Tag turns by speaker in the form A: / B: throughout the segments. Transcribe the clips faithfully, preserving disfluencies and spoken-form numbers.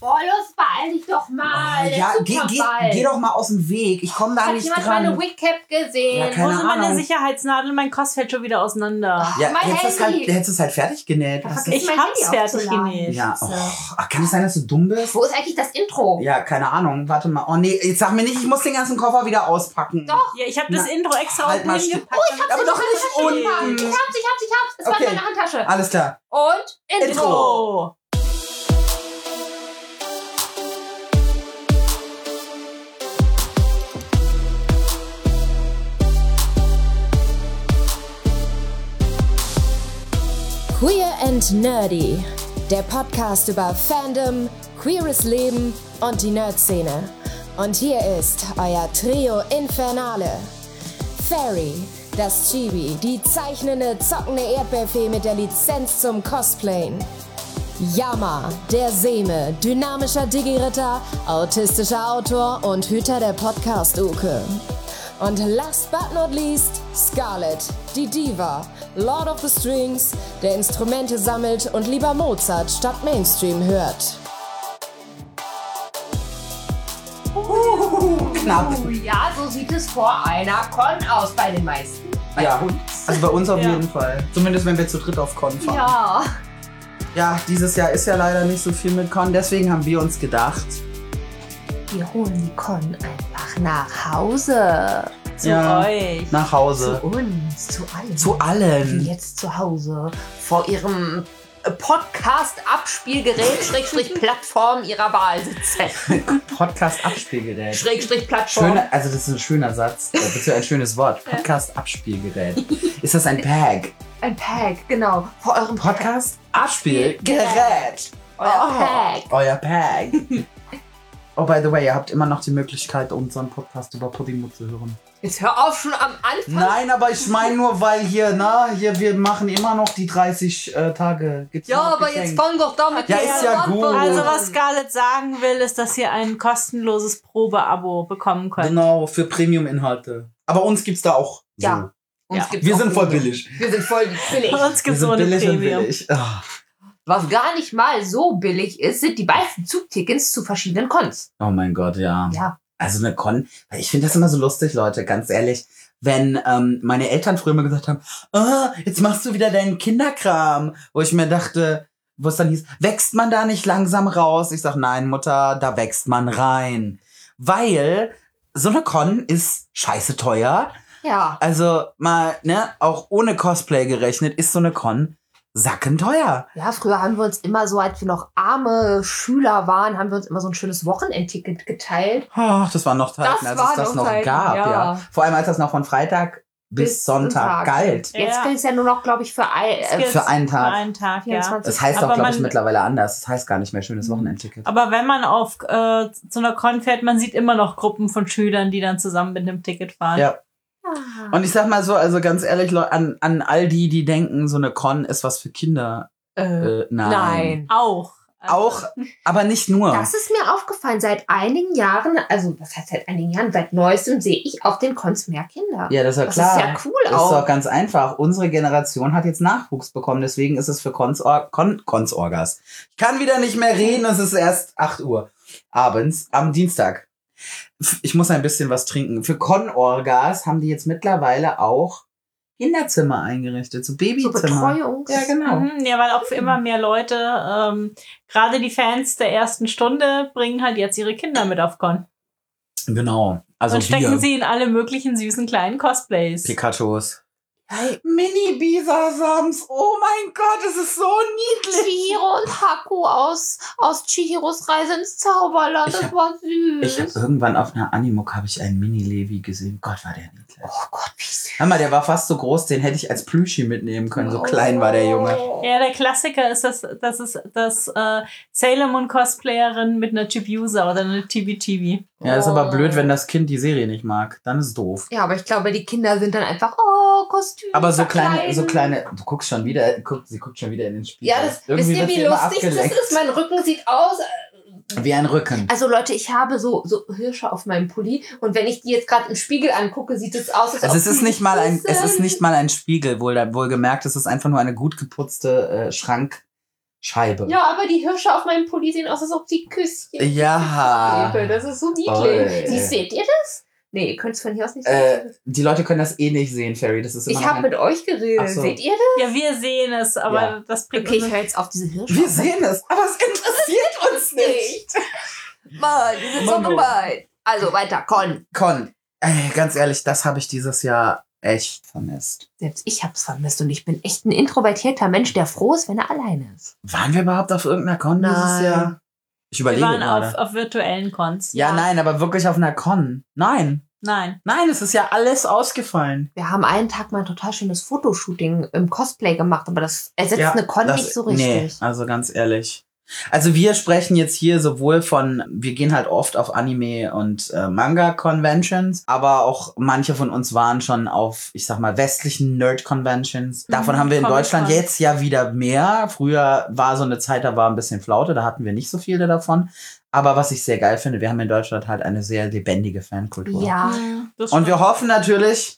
A: Oh, los, beeil dich doch mal.
B: Oh, ja, geh, geh, geh doch mal aus dem Weg. Ich komme da
A: Hat
B: nicht
A: jemand
B: dran.
A: meine Wig-Cap gesehen?
B: Ja, keine
C: Wo sind meine
B: Ahnung.
C: Sicherheitsnadeln? Mein Kost fällt schon wieder auseinander.
B: Ja,
A: mein
B: hättest du
A: Handy.
B: halt, es halt fertig genäht.
A: Ja,
B: Hast du-
A: vergiss
C: Ich
A: mein
C: hab's
A: Handy
C: fertig
A: aufzuladen.
C: genäht.
B: ja, oh, ach, kann es sein, dass du dumm bist?
A: Wo ist eigentlich das Intro?
B: Ja, keine Ahnung. Warte mal. Oh nee, jetzt sag mir nicht, ich muss den ganzen Koffer wieder auspacken.
A: Doch.
C: Ja, ich habe das
B: Na,
C: Intro extra
B: halt
C: unten
B: mal still.
C: hingepackt.
A: Ich hab's
B: Aber
A: in
B: doch
A: meine
B: nicht
A: Handtasche gepackt.
B: unten.
A: Ich hab's, ich hab's, ich hab's. Es war
B: Okay.
A: in meiner Handtasche.
B: Alles klar.
A: Und Intro.
C: Intro.
D: Queer and Nerdy, der Podcast über Fandom, queeres Leben und die Nerd-Szene. Und hier ist euer Trio Infernale. Fairy, das Chibi, die zeichnende, zockende Erdbeerfee mit der Lizenz zum Cosplayen. Yama, der Seme, dynamischer Digi-Ritter, autistischer Autor und Hüter der Podcast-Uke. Und last but not least, Scarlett, die Diva, Lord of the Strings, der Instrumente sammelt und lieber Mozart statt Mainstream hört.
B: Knapp.
A: Oh, ja, so sieht es vor einer Con aus bei den meisten. Bei
B: Ja,
A: uns.
B: also bei uns auf
C: Ja.
B: jeden Fall. Zumindest wenn wir zu dritt auf Con fahren.
A: Ja.
B: Ja, dieses Jahr ist ja leider nicht so viel mit Con, deswegen haben wir uns gedacht,
A: Wir holen die Con einfach nach Hause.
C: Zu
B: ja,
C: euch.
B: nach Hause.
A: Zu uns, zu allen.
B: Zu
A: Die
B: allen.
A: jetzt zu Hause vor ihrem Podcast-Abspielgerät, Schrägstrich Plattform ihrer Wahl sitzen.
B: Podcast-Abspielgerät.
A: Schrägstrich Plattform.
B: Schöne, also das ist ein schöner Satz, äh, beziehungsweise ein schönes Wort. Podcast-Abspielgerät. Ist das ein Pag?
A: Ein Pag, genau. Vor eurem
B: Podcast-Abspielgerät.
A: Euer
B: Oh,
A: Pag.
B: Euer Pag. Oh, by the way, ihr habt immer noch die Möglichkeit, unseren Podcast über Podimo zu hören.
A: Jetzt hör auf schon am Anfang.
B: Nein, aber ich meine nur, weil hier, na, hier, wir machen immer noch die dreißig äh, Tage Getränk.
A: Ja, aber jetzt fang doch damit
B: Ja,
A: an.
B: ist ja gut.
C: Also was Scarlett sagen will, ist, dass ihr ein kostenloses Probeabo bekommen könnt.
B: Genau, für Premium-Inhalte. Aber uns gibt's da auch. So.
A: Ja. Uns
C: Ja.
A: gibt's
B: Wir
A: auch
B: sind voll
A: ohne.
B: billig.
A: Wir sind voll billig.
C: Bei uns
B: Wir
C: gibt es
B: sind
C: ohne
B: billig und
C: Premium.
B: billig. Ah.
A: Was gar nicht mal so billig ist, sind die meisten Zugtickets zu verschiedenen Cons.
B: Oh mein Gott, ja.
A: Ja.
B: Also eine Con, ich finde das immer so lustig, Leute, ganz ehrlich. Wenn ähm, meine Eltern früher immer gesagt haben, ah, jetzt machst du wieder deinen Kinderkram. Wo ich mir dachte, wo es dann hieß, wächst man da nicht langsam raus? Ich sag, nein, Mutter, da wächst man rein. Weil so eine Con ist scheiße teuer.
A: Ja.
B: Also mal, ne, auch ohne Cosplay gerechnet, ist so eine Con sackenteuer.
A: Ja, früher haben wir uns immer so, als wir noch arme Schüler waren, haben wir uns immer so ein schönes Wochenendticket geteilt.
B: Ach, das waren noch Zeiten,
A: Das
B: als
A: waren
B: es das
A: noch
B: noch
A: Zeiten,
B: gab, ja.
A: ja.
B: Vor allem, als das noch von Freitag bis,
A: Bis
B: Sonntag
A: Sonntag.
B: galt.
A: Jetzt
C: Ja.
A: gilt es ja nur noch, glaube ich, für ein,
C: Es
A: äh,
C: gilt
B: für einen Tag.
C: Für einen Tag, ja.
A: vierundzwanzig.
B: Das heißt auch,
C: Aber
B: glaube ich,
C: man-
B: mittlerweile anders. Das heißt gar nicht mehr schönes Wochenendticket.
C: Aber wenn man auf äh, zu einer Con fährt, man sieht immer noch Gruppen von Schülern, die dann zusammen mit dem Ticket fahren.
B: Ja.
A: Ah.
B: Und ich sag mal so, also ganz ehrlich, Leu- an, an all die, die denken, so eine Con ist was für Kinder.
A: Äh,
B: Äh, nein.
A: nein.
C: Auch. Also,
B: Auch, aber nicht nur.
A: Das ist mir aufgefallen. Seit einigen Jahren, also was heißt seit einigen Jahren, seit neuestem sehe ich auf den Cons mehr Kinder.
B: Ja, das ist ja
A: Das
B: klar.
A: ist ja cool
B: Das
A: auch.
B: ist doch ganz einfach. Unsere Generation hat jetzt Nachwuchs bekommen, deswegen ist es für Konsorg Kon Konsorgas. Ich kann wieder nicht mehr reden, es ist erst acht Uhr abends am Dienstag. Ich muss ein bisschen was trinken. Für Konorgas haben die jetzt mittlerweile auch Kinderzimmer eingerichtet, so
A: So
B: Babyzimmer.
A: Betreuungs...
B: Ja, genau.
C: Mhm, ja, weil auch für immer mehr Leute, ähm, gerade die Fans der ersten Stunde, bringen halt jetzt ihre Kinder mit auf Con.
B: Genau. Also
C: und stecken
B: wir.
C: sie in alle möglichen süßen kleinen Cosplays.
B: Pikachus.
A: Hey,
B: Mini-Bisasams. Oh mein Gott, es ist so niedlich.
A: Chihiro und Haku aus, aus Chihiros Reise ins Zauberland.
B: Ich
A: Das
B: hab-
A: war süß.
B: Ich habe irgendwann auf einer Animuk habe ich einen Mini-Levi gesehen. Gott, war der niedlich.
A: oh Gott, wie süß.
B: Hör mal, der war fast so groß, den hätte ich als Plüschi mitnehmen können. So klein war der Junge.
C: Ja, der Klassiker ist, das, das ist das äh, Sailor Moon Cosplayerin mit einer Chibiusa oder einer Chibi-Chibi.
B: Ja, ist aber blöd, wenn das Kind die Serie nicht mag. Dann ist es doof.
A: Ja, aber ich glaube, die Kinder sind dann einfach, oh, Kostüm.
B: Aber so kleine,
A: verkleiden.
B: so kleine, du guckst schon wieder, guck, sie guckt schon wieder in den Spiegel.
A: Ja, das, wisst ihr,
B: wird
A: wie
B: sie immer
A: lustig das
B: abgelenkt.
A: ist? Mein Rücken sieht aus.
B: Wie ein Rücken.
A: Also Leute, ich habe so, so Hirsche auf meinem Pulli und wenn ich die jetzt gerade im Spiegel angucke, sieht es aus, als
B: Also
A: ob
B: es ist
A: die
B: nicht mal ein,
A: süß
B: es ist
A: sind.
B: nicht mal ein Spiegel, wohl, wohl gemerkt, es ist einfach nur eine gut geputzte äh, Schrank, Scheibe.
A: Ja, aber die Hirsche auf meinem Pulli sehen aus, als ob sie Küsschen
B: Ja.
A: geben. Das ist so niedlich.
B: Oi.
A: Sie, seht ihr das? Nee, ihr könnt es von hier aus nicht sehen.
B: Äh, die Leute können das eh nicht sehen, Ferry. Das ist immer
A: Ich
B: noch
A: habe
B: ein-
A: mit euch geredet.
B: Ach so.
A: Seht ihr das?
C: Ja, wir sehen es, aber
B: Ja.
C: das bringt
A: Okay,
C: uns
A: ich höre jetzt auf diese Hirsche.
B: Wir sehen es, aber es interessiert uns nicht.
A: Mann, die sind so
B: Mano.
A: gemein. Also weiter, Con.
B: Con, ey, ganz ehrlich, das habe ich dieses Jahr echt vermisst.
A: Selbst ich hab's vermisst und ich bin echt ein introvertierter Mensch, der froh ist, wenn er alleine ist.
B: Waren wir überhaupt auf irgendeiner Con dieses
A: Nein.
B: Jahr? Ich
C: Wir
B: überlege
C: waren
B: gerade.
C: auf, auf virtuellen Cons.
B: Ja, nein, aber wirklich auf einer Con. Nein.
C: Nein.
B: Nein, es ist ja alles ausgefallen.
A: Wir haben einen Tag mal ein total schönes Fotoshooting im Cosplay gemacht, aber das ersetzt
B: Ja,
A: eine Con
B: das-
A: nicht so
B: Nee,
A: richtig.
B: also ganz ehrlich. Also wir sprechen jetzt hier sowohl von, wir gehen halt oft auf Anime- und äh, Manga-Conventions, aber auch manche von uns waren schon auf, ich sag mal, westlichen Nerd-Conventions. Davon
C: Mhm,
B: haben wir in
C: Comic-Con.
B: Deutschland jetzt ja wieder mehr. Früher war so eine Zeit, da war ein bisschen Flaute, da hatten wir nicht so viele davon. Aber was ich sehr geil finde, wir haben in Deutschland halt eine sehr lebendige Fankultur.
A: Ja.
C: Mhm, das
B: Und wir
C: stimmt.
B: hoffen natürlich,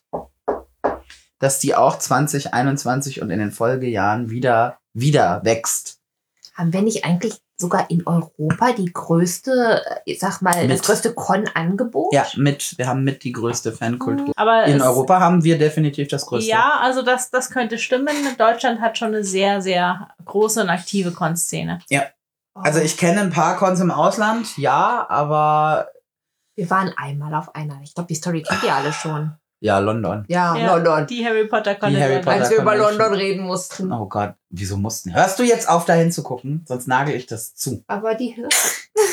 B: dass die auch zwanzig einundzwanzig und in den Folgejahren wieder, wieder wächst.
A: Haben wir nicht eigentlich sogar in Europa die größte, ich sag mal,
B: Mit.
A: das größte Con-Angebot?
B: Ja, mit, wir haben mit die größte Fankultur.
C: Aber
B: In
C: es,
B: Europa haben wir definitiv das größte.
C: Ja, also das, das könnte stimmen. Deutschland hat schon eine sehr, sehr große und aktive Con-Szene.
B: Also ich kenne ein paar Cons im Ausland, ja, aber
A: Wir waren einmal auf einer. Ich glaube, die Story kennt ihr alle schon.
B: ja, London.
A: Ja,
C: Ja,
A: London.
C: Die Harry Potter Con.
B: Die
C: in
B: Harry
C: London.
B: Potter
A: Als wir über
B: Convention.
A: London reden mussten.
B: Oh Gott, wieso mussten? Hörst du jetzt auf, dahin zu gucken? Sonst nagel ich das zu.
A: Aber die Hirsche.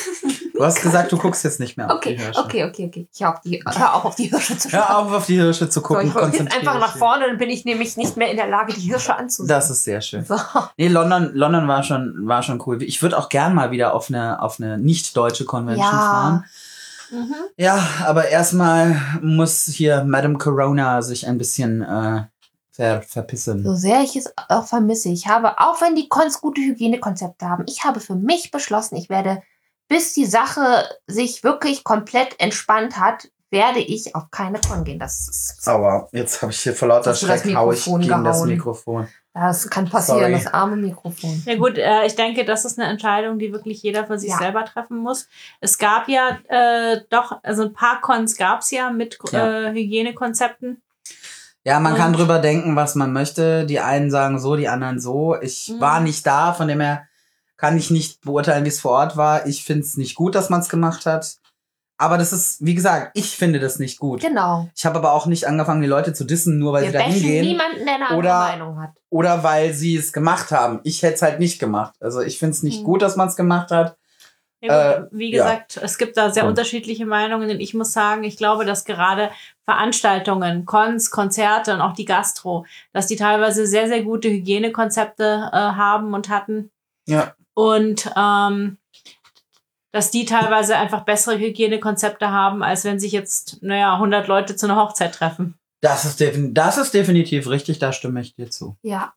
B: Du hast gesagt, du guckst jetzt nicht mehr auf
A: Okay,
B: die Hirsche.
A: okay, okay, okay. Ich hör, auf die, hör auch auf die Hirsche zu
B: Hör auf, auf die Hirsche zu
A: So,
B: gucken.
A: ich gucke jetzt
B: konzentrier
A: einfach
B: dich
A: nach
B: hier.
A: vorne, dann bin ich nämlich nicht mehr in der Lage, die Hirsche anzusehen.
B: Das ist sehr schön.
A: So.
B: Nee, London, London war schon, war schon cool. Ich würde auch gern mal wieder auf eine, auf eine nicht-deutsche Convention
A: Ja.
B: fahren.
C: Mhm.
B: Ja, aber erstmal muss hier Madame Corona sich ein bisschen äh, ver, verpissen.
A: So sehr ich es auch vermisse. Ich habe, auch wenn die Cons gute Hygienekonzepte haben, ich habe für mich beschlossen, ich werde, bis die Sache sich wirklich komplett entspannt hat, werde ich auf keine Con gehen. Das ist,
B: Aua, jetzt habe ich hier vor lauter
A: Hast du das
B: Schreck hau ich
A: Mikrofon
B: gegen das
A: gehauen?
B: Mikrofon.
A: das kann passieren,
B: Sorry.
A: das arme Mikrofon.
C: Ja gut, äh, ich denke, das ist eine Entscheidung, die wirklich jeder für sich
A: Ja.
C: selber treffen muss. Es gab ja äh, doch, also ein paar Cons gab es ja mit
B: Ja.
C: äh, Hygienekonzepten.
B: Ja, man
C: Und-
B: kann drüber denken, was man möchte. Die einen sagen so, die anderen so. Ich
C: Mhm.
B: war nicht da, von dem her kann ich nicht beurteilen, wie es vor Ort war. Ich finde es nicht gut, dass man es gemacht hat. Aber das ist, wie gesagt, ich finde das nicht gut.
A: Genau.
B: Ich habe aber auch nicht angefangen, die Leute zu dissen, nur weil
A: Wir
B: sie da
A: bashen
B: hingehen.
A: niemanden, der eine andere
B: Oder-
A: Meinung hat.
B: Oder weil sie es gemacht haben. Ich hätte es halt nicht gemacht. Also ich finde es nicht
C: Mhm.
B: gut, dass man es gemacht hat.
C: Ja, gut,
B: Äh,
C: wie
B: ja.
C: gesagt, es gibt da sehr
B: Cool.
C: unterschiedliche Meinungen. Und ich muss sagen, ich glaube, dass gerade Veranstaltungen, Cons, Konzerte und auch die Gastro, dass die teilweise sehr, sehr gute Hygienekonzepte äh, haben und hatten.
B: Ja.
C: Und ähm, dass die teilweise einfach bessere Hygienekonzepte haben, als wenn sich jetzt, naja, hundert Leute zu einer Hochzeit treffen.
B: Das ist, defin das ist definitiv richtig, da stimme ich dir zu.
A: Ja.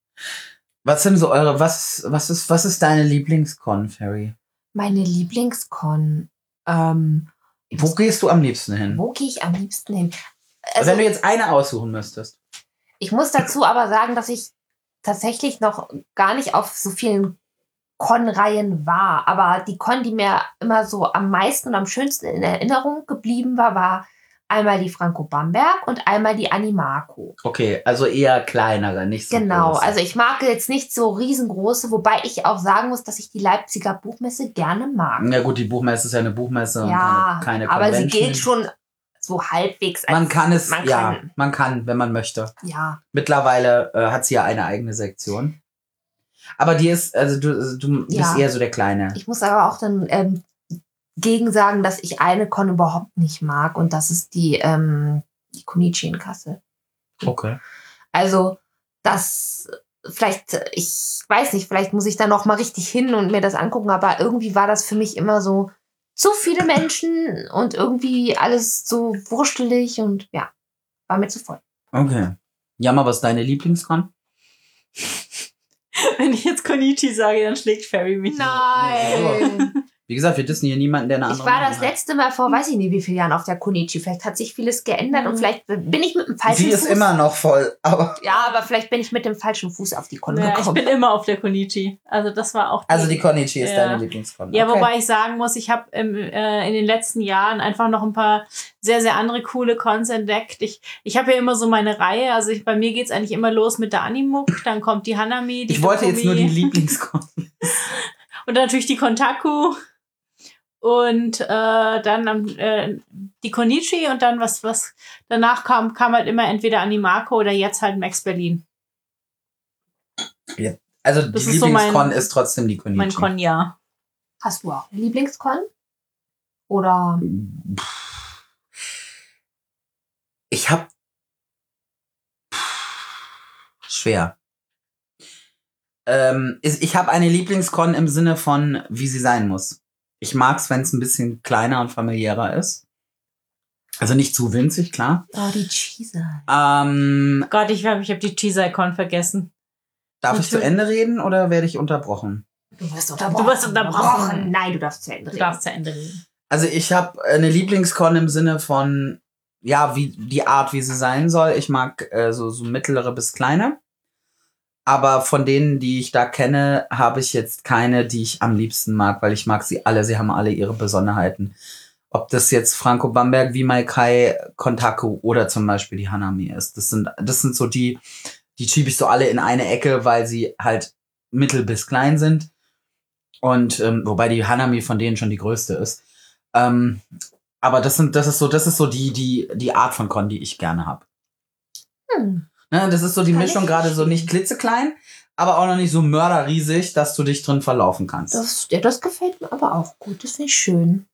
B: Was sind so eure, was, was ist, was ist deine Lieblingscon, Ferry?
A: Meine Lieblingscon. Ähm,
B: Wo gehst du am liebsten hin?
A: wo gehe ich am liebsten hin? Also,
B: Wenn du jetzt eine aussuchen müsstest.
A: ich muss dazu aber sagen, dass ich tatsächlich noch gar nicht auf so vielen Con-Reihen war. Aber die Con, die mir immer so am meisten und am schönsten in Erinnerung geblieben war, war einmal die Franco Bamberg und einmal die Animaco.
B: Okay, also eher kleinere, nicht so
A: Genau,
B: große.
A: also ich mag jetzt nicht so riesengroße, wobei ich auch sagen muss, dass ich die Leipziger Buchmesse gerne mag.
B: Ja gut, die Buchmesse ist ja eine Buchmesse
A: Ja,
B: und keine, keine
A: aber sie
B: Convention.
A: gilt schon so halbwegs als...
B: Man kann es,
A: man
B: ja,
A: kann,
B: man kann, wenn man möchte.
A: ja.
B: Mittlerweile äh, hat sie ja eine eigene Sektion. Aber die ist, also du, du
A: Ja.
B: bist eher so der Kleine.
A: Ich muss aber auch dann ähm, gegen sagen, dass ich eine Con überhaupt nicht mag und das ist die, ähm, die Konichi in Kassel.
B: Okay.
A: Also das, vielleicht, ich weiß nicht, vielleicht muss ich da noch mal richtig hin und mir das angucken, aber irgendwie war das für mich immer so zu viele Menschen und irgendwie alles so wurstelig und ja, war mir zu voll.
B: Okay. Jammer, was ist deine Lieblingscon?
C: Wenn ich jetzt Konichi sage, dann schlägt Ferry mich.
A: Nein!
B: Wie gesagt, wir dissen hier niemanden, der eine andere
A: Ich war das
B: Meinung hat.
A: letzte Mal vor, weiß ich nicht, wie vielen Jahren auf der Konichi. Vielleicht hat sich vieles geändert
C: Mhm.
A: und vielleicht bin ich mit dem falschen
B: Sie ist
A: Fuß.
B: immer noch voll, aber...
A: Ja, aber vielleicht bin ich mit dem falschen Fuß auf die Con
C: Ja, ich
A: gekommen.
C: bin immer auf der Konichi. Also das war auch.
B: Also die Konichi ist
C: Ja.
B: deine Lieblingskon.
C: Ja,
B: okay.
C: wobei ich sagen muss, ich habe äh, in den letzten Jahren einfach noch ein paar sehr, sehr andere coole Cons entdeckt. Ich, ich habe ja immer so meine Reihe. Also ich, bei mir geht's eigentlich immer los mit der Animuk, dann kommt die Hanami, die
B: Ich wollte jetzt nur die
C: Dokumi
B: Lieblingskon.
C: und dann natürlich die Kontaku und äh, dann am, äh, die Konichi und dann was, was danach kam, kam halt immer entweder Animako oder jetzt halt Max Berlin.
B: Also die
C: Das ist so mein-
B: Lieblingskon ist trotzdem die Konichi.
C: Mein Konja.
A: Hast du auch eine Lieblingskon? Oder?
B: Ich hab schwer. Ähm, ist- ich habe eine Lieblingskon im Sinne von, wie sie sein muss. Ich mag's, wenn es ein bisschen kleiner und familiärer ist. Also nicht zu winzig, klar.
A: Oh, die Cheese.
B: Ähm,
C: Gott, ich habe ich hab die Cheese-Icon vergessen.
B: darf ich zu
C: Natürlich.
B: Ende reden oder werde ich unterbrochen?
A: Du wirst unterbrochen.
C: Du wirst unterbrochen.
A: Nein, du darfst zu Ende
C: Du
A: reden.
C: darfst zu Ende reden.
B: Also ich habe eine Lieblingskon im Sinne von, ja, wie die Art, wie sie sein soll. Ich mag äh, so, so mittlere bis kleine. Aber von denen, die ich da kenne, habe ich jetzt keine, die ich am liebsten mag, weil ich mag sie alle. Sie haben alle ihre Besonderheiten. Ob das jetzt Franco Bamberg, Vimaikai, Kontaku oder zum Beispiel die Hanami ist. Das sind, das sind so die, die schiebe ich so alle in eine Ecke, weil sie halt mittel bis klein sind. Und ähm, wobei die Hanami von denen schon die größte ist. Ähm, aber das sind, das ist so, das ist so die, die, die Art von Con, die ich gerne habe.
A: Hm.
B: Ne, das ist so die
A: Kann
B: Mischung
A: ich
B: gerade so nicht klitzeklein, aber auch noch nicht so mörderriesig, dass du dich drin verlaufen kannst.
A: Das, ja, das gefällt mir aber auch gut. Das finde ich schön.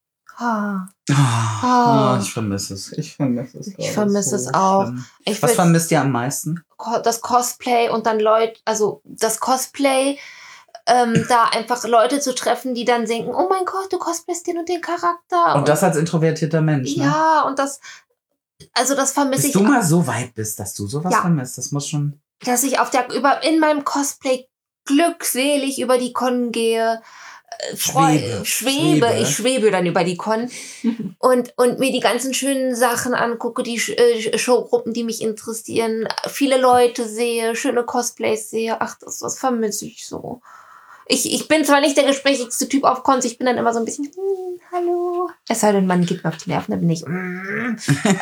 A: Ah,
B: Ah,
A: Ah.
B: oh, ich vermisse es. Ich vermisse es.
A: Ich vermisse es auch.
B: schlimm.
A: ich
B: Was
A: will
B: vermisst ihr am meisten?
A: Co- das Cosplay und dann Leute, also das Cosplay, ähm, da einfach Leute zu treffen, die dann denken, oh mein Gott, du cosplayst den und den Charakter.
B: Und das als introvertierter Mensch, ne?
A: Ja, und das, also das vermisse
B: Bis
A: ich,
B: du mal so weit bist, dass du sowas
A: Ja.
B: vermisst, das muss schon...
A: dass ich auf der, über, in meinem Cosplay glückselig über die Con gehe. äh, freu-
B: Schwebe.
A: schwebe,
B: Schwebe.
A: ich schwebe dann über die Con und, und mir die ganzen schönen Sachen angucke, die äh, Showgruppen, die mich interessieren, viele Leute sehe, schöne Cosplays sehe. Ach, das, das vermisse ich so. Ich, ich bin zwar nicht der gesprächigste Typ auf Cons, ich bin dann immer so ein bisschen, hm, hallo. Es sei denn, man geht mir auf die Nerven, dann bin ich, mm.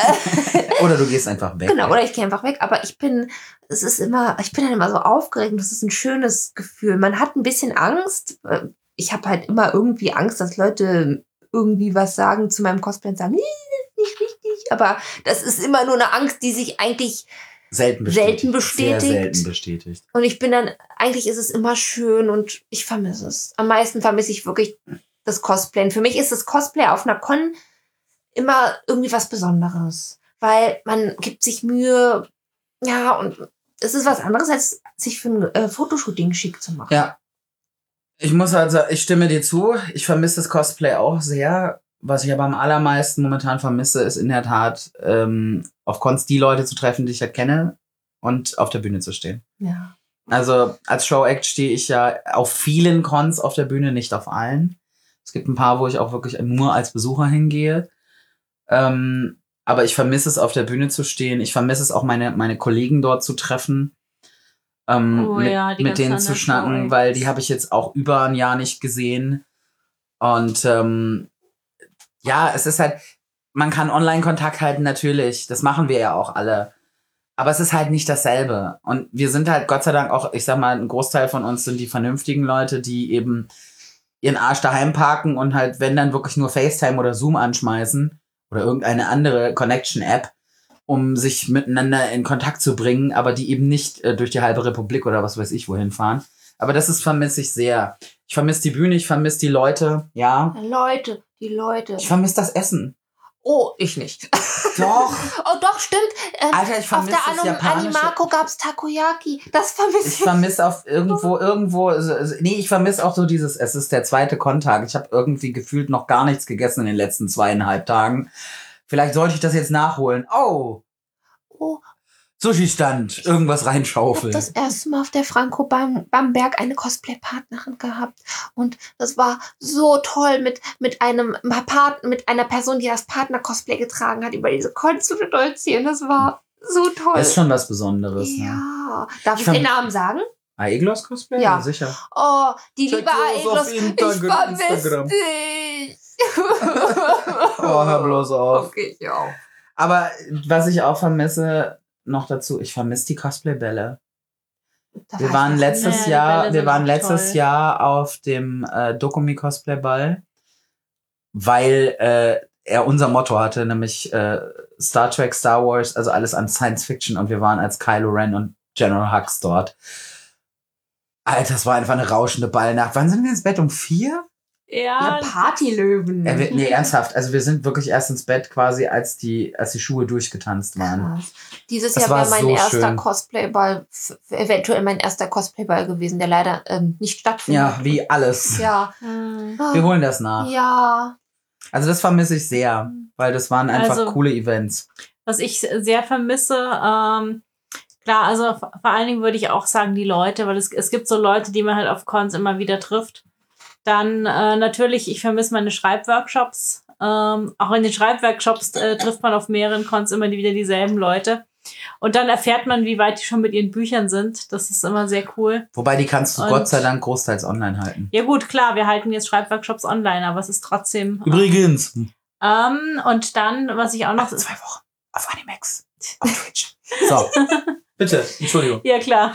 B: Oder du gehst einfach weg.
A: Genau, oder ich gehe einfach weg. Aber ich bin, es ist immer, ich bin dann immer so aufgeregt. Das ist ein schönes Gefühl. Man hat ein bisschen Angst. Ich habe halt immer irgendwie Angst, dass Leute irgendwie was sagen zu meinem Cosplay und sagen, nee, das ist nicht richtig. Aber das ist immer nur eine Angst, die sich eigentlich,
B: Selten bestätigt.
A: Selten bestätigt.
B: Sehr selten bestätigt.
A: und ich bin dann, eigentlich ist es immer schön und ich vermisse es. Am meisten vermisse ich wirklich das Cosplay. Und für mich ist das Cosplay auf einer Con immer irgendwie was Besonderes. Weil man gibt sich Mühe, ja, und es ist was anderes, als sich für ein äh, Fotoshooting schick zu machen.
B: Ja. Ich muss also, ich stimme dir zu. Ich vermisse das Cosplay auch sehr. Was ich aber am allermeisten momentan vermisse, ist in der Tat, ähm, auf Cons die Leute zu treffen, die ich halt kenne und auf der Bühne zu stehen.
A: Ja.
B: Also als Show-Act stehe ich ja auf vielen Cons auf der Bühne, nicht auf allen. Es gibt ein paar, wo ich auch wirklich nur als Besucher hingehe. Ähm, aber ich vermisse es, auf der Bühne zu stehen. Ich vermisse es auch, meine, meine Kollegen dort zu treffen. Ähm,
C: Oh
B: mit,
C: ja, die
B: mit
C: ganzen
B: denen zu
C: anderen
B: schnacken,
C: Show-Acts.
B: weil die habe ich jetzt auch über ein Jahr nicht gesehen. Und ähm, ja, es ist halt, man kann Online-Kontakt halten, natürlich. Das machen wir ja auch alle. Aber es ist halt nicht dasselbe. Und wir sind halt Gott sei Dank auch, ich sag mal, ein Großteil von uns sind die vernünftigen Leute, die eben ihren Arsch daheim parken und halt, wenn dann wirklich nur FaceTime oder Zoom anschmeißen oder irgendeine andere Connection-App, um sich miteinander in Kontakt zu bringen, aber die eben nicht äh, durch die halbe Republik oder was weiß ich wohin fahren. Aber das ist, vermisse ich sehr. Ich vermisse die Bühne, ich vermisse die Leute, ja.
A: Leute, die Leute.
B: Ich vermisse das Essen.
A: Oh, ich nicht.
B: Doch.
A: Oh, doch, stimmt. Ähm,
B: Alter, ich
A: auf
B: vermisse
A: der
B: das
A: Anim
B: japanische.
A: Animako gab's Takoyaki. Das vermisse
B: Ich
A: ich.
B: vermisse auf irgendwo, irgendwo, also, also, nee, ich vermisse auch so dieses, es ist der zweite Kontag. Ich habe irgendwie gefühlt noch gar nichts gegessen in den letzten zweieinhalb Tagen. Vielleicht sollte ich das jetzt nachholen. Oh,
A: Oh,
B: Sushi-Stand, irgendwas
A: Ich habe
B: reinschaufeln.
A: das erste Mal auf der Franco Bam Bamberg eine Cosplay-Partnerin gehabt. Und das war so toll mit, mit einem Part mit einer Person, die das Partner-Cosplay getragen hat, über diese Con zu stolzieren. Das war so toll.
B: Das ist schon was Besonderes. Ne?
A: Ja. Darf ich
B: Ich
A: den
B: fand-
A: Namen sagen?
B: Aeglos Cosplay?
A: Ja.
B: Sicher.
A: Oh, die
B: Check
A: liebe
B: those auf
A: Aeglos. Ich
B: Instagram-
A: vermisse
B: Instagram.
A: dich.
B: Oh, hör bloß auf.
A: Okay, ich auch.
B: Aber was ich auch vermisse, noch dazu, ich vermisse die Cosplay-Bälle.
A: Da
B: Wir
A: war
B: waren
A: ich
B: letztes
C: Ja, die
B: Jahr,
C: Bälle
B: wir
C: sind
B: waren
C: auch
B: letztes
C: toll.
B: Jahr auf dem äh, Dokumi Cosplay Ball, weil äh, er unser Motto hatte, nämlich äh, Star Trek, Star Wars, also alles an Science Fiction, und wir waren als Kylo Ren und General Hux dort. Alter, das war einfach eine rauschende Ballnacht. Wann sind wir ins Bett? Um vier?
C: Ja,
A: Ja, Partylöwen.
B: Äh, wir, nee, ernsthaft. Also wir sind wirklich erst ins Bett quasi, als die, als die Schuhe durchgetanzt waren.
A: Krass. Dieses
B: Das
A: Jahr
B: war
A: wäre mein
B: so
A: erster
B: schön.
A: Cosplayball, f- eventuell mein erster Cosplayball gewesen, der leider ähm, nicht stattfindet.
B: Ja, wie alles.
A: Ja.
C: Hm.
B: Wir holen das nach.
A: Ja.
B: Also das vermisse ich sehr, weil das waren einfach
C: Also-
B: coole Events.
C: Was ich sehr vermisse, ähm, klar, also vor vor allen Dingen würde ich auch sagen, die Leute, weil es, es gibt so Leute, die man halt auf Cons immer wieder trifft. Dann äh, natürlich, ich vermisse meine Schreibworkshops. Ähm, auch in den Schreibworkshops äh, trifft man auf mehreren Cons immer wieder dieselben Leute. Und dann erfährt man, wie weit die schon mit ihren Büchern sind. Das ist immer sehr cool.
B: Wobei, die kannst du
C: Und-
B: Gott sei Dank großteils online halten.
C: Ja gut, klar, wir halten jetzt Schreibworkshops online, aber es ist trotzdem...
B: Übrigens.
C: Ähm, und dann, was ich auch noch...
B: Ach, zwei Wochen auf Animex. Auf Twitch. So. Bitte, Entschuldigung.
C: Ja, klar.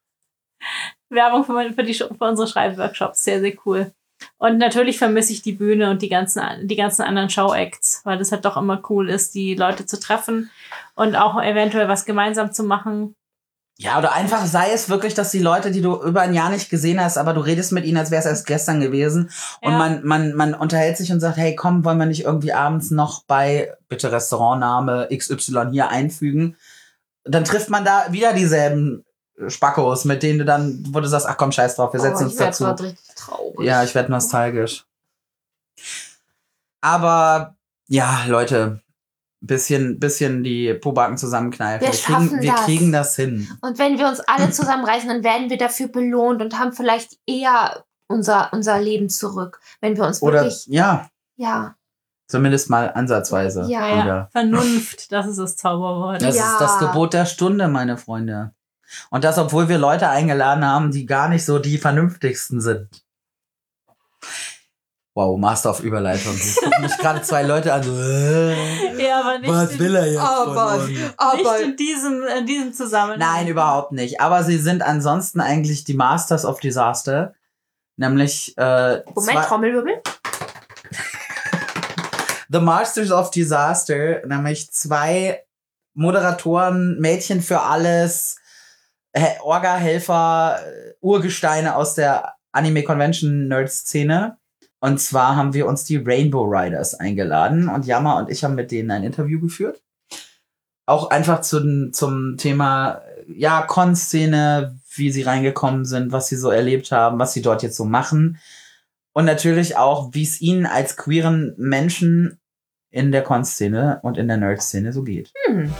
C: Werbung für, meine, für, die, für unsere Schreibworkshops. Sehr, sehr cool. Und natürlich vermisse ich die Bühne und die ganzen, die ganzen anderen Show-Acts, weil das halt doch immer cool ist, die Leute zu treffen und auch eventuell was gemeinsam zu machen.
B: Ja, oder einfach sei es wirklich, dass die Leute, die du über ein Jahr nicht gesehen hast, aber du redest mit ihnen, als wäre es erst gestern gewesen. Und
C: Ja.
B: man, man, man unterhält sich und sagt, hey, komm, wollen wir nicht irgendwie abends noch bei, bitte Restaurantname X Y hier einfügen? Dann trifft man da wieder dieselben Spackos, mit denen du dann, wo du sagst, ach komm, scheiß drauf, wir setzen
A: oh,
B: uns
A: ich werd
B: dazu.
A: grad richtig traurig.
B: Ja, ich werde nostalgisch. Aber ja, Leute, bisschen, bisschen die Pobacken zusammenkneifen.
A: Wir
B: kriegen,
A: schaffen
B: wir
A: das.
B: kriegen das hin.
A: Und wenn wir uns alle zusammenreißen, dann werden wir dafür belohnt und haben vielleicht eher unser, unser Leben zurück. Wenn wir uns
B: Oder
A: wirklich,
B: ja,
A: ja,
B: zumindest mal ansatzweise.
A: Ja.
C: Ja,
B: wieder.
C: Vernunft, das ist das Zauberwort.
B: Das
A: Ja.
B: ist das Gebot der Stunde, meine Freunde. Und das, obwohl wir Leute eingeladen haben, die gar nicht so die vernünftigsten sind. Wow, Master of Überleitung. Ich gucken mich gerade zwei Leute an. So, äh,
C: Ja, aber nicht,
B: was
C: in,
B: will er jetzt
A: Aber-
B: von uns?
C: nicht in, diesem, in diesem Zusammenhang.
B: Nein, überhaupt nicht. Aber sie sind ansonsten eigentlich die Masters of Disaster. Nämlich äh,
A: Moment,
B: zwei-
A: Trommelwirbel.
B: The Masters of Disaster, nämlich zwei Moderatoren, Mädchen für alles, He- Orga-Helfer, äh, Urgesteine aus der Anime-Convention-Nerd-Szene. Und zwar haben wir uns die Rainbow Riders eingeladen und Yama und ich haben mit denen ein Interview geführt. Auch einfach zum, zum Thema, ja, Con-Szene, wie sie reingekommen sind, was sie so erlebt haben, was sie dort jetzt so machen. Und natürlich auch, wie es ihnen als queeren Menschen in der Con-Szene und in der Nerd-Szene so geht.
A: Hm.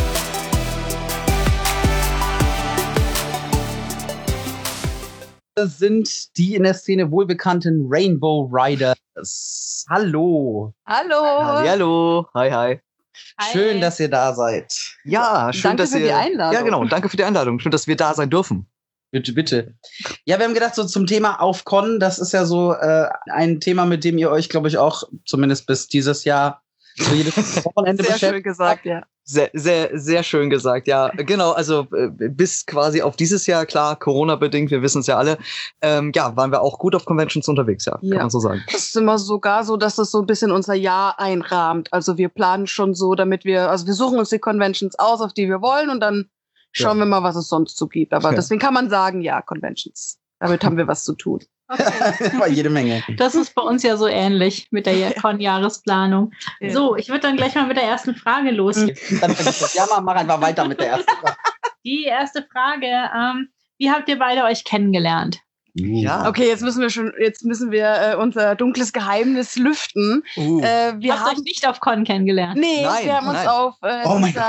B: Das sind die in der Szene wohlbekannten Rainbow Riders. Hallo.
E: Hallo.
F: Hallo, hi, hi.
C: Hi.
B: Schön, dass ihr da seid.
F: Ja, schön,
E: Danke
F: dass
E: für
F: ihr.
E: die Einladung.
F: Ja, genau. Danke für die Einladung. Schön, dass wir da sein dürfen.
B: Bitte, bitte. Ja, wir haben gedacht, so zum Thema auf Con, das ist ja so äh, ein Thema, mit dem ihr euch, glaube ich, auch zumindest bis dieses Jahr so jedes Wochenende
E: Sehr
B: beschäftigt.
E: schön gesagt, ja.
F: Sehr, sehr, sehr schön gesagt. Ja, genau. Also äh, bis quasi auf dieses Jahr, klar, Corona-bedingt, wir wissen es ja alle. Ähm, ja, waren wir auch gut auf Conventions unterwegs, ja,
E: Ja.
F: kann man so sagen.
E: Es ist immer sogar so, dass das so ein bisschen unser Jahr einrahmt. Also wir planen schon so, damit wir, also wir suchen uns die Conventions aus, auf die wir wollen, und dann schauen
F: Ja.
E: wir mal, was es sonst so gibt. Aber
F: Ja.
E: deswegen kann man sagen, ja, Conventions. Damit haben wir was zu tun.
B: War jede Menge.
C: Das ist bei uns ja so ähnlich mit der Con-Jahresplanung.
E: Ja.
C: So, ich würde dann gleich mal mit der ersten Frage los.
B: Dann vergiss das. Ja, mach, mach einfach weiter mit der ersten Frage.
C: Die erste Frage, ähm, wie habt ihr beide euch kennengelernt?
F: Ja.
E: Okay, jetzt müssen wir schon, jetzt müssen wir äh, unser dunkles Geheimnis lüften.
F: Uh.
E: Äh, wir
C: Habt ihr euch
E: haben
C: nicht auf Con kennengelernt?
E: Nee,
F: Nein,
E: wir haben uns
F: nein.
E: auf äh,
B: Oh mein
E: dieser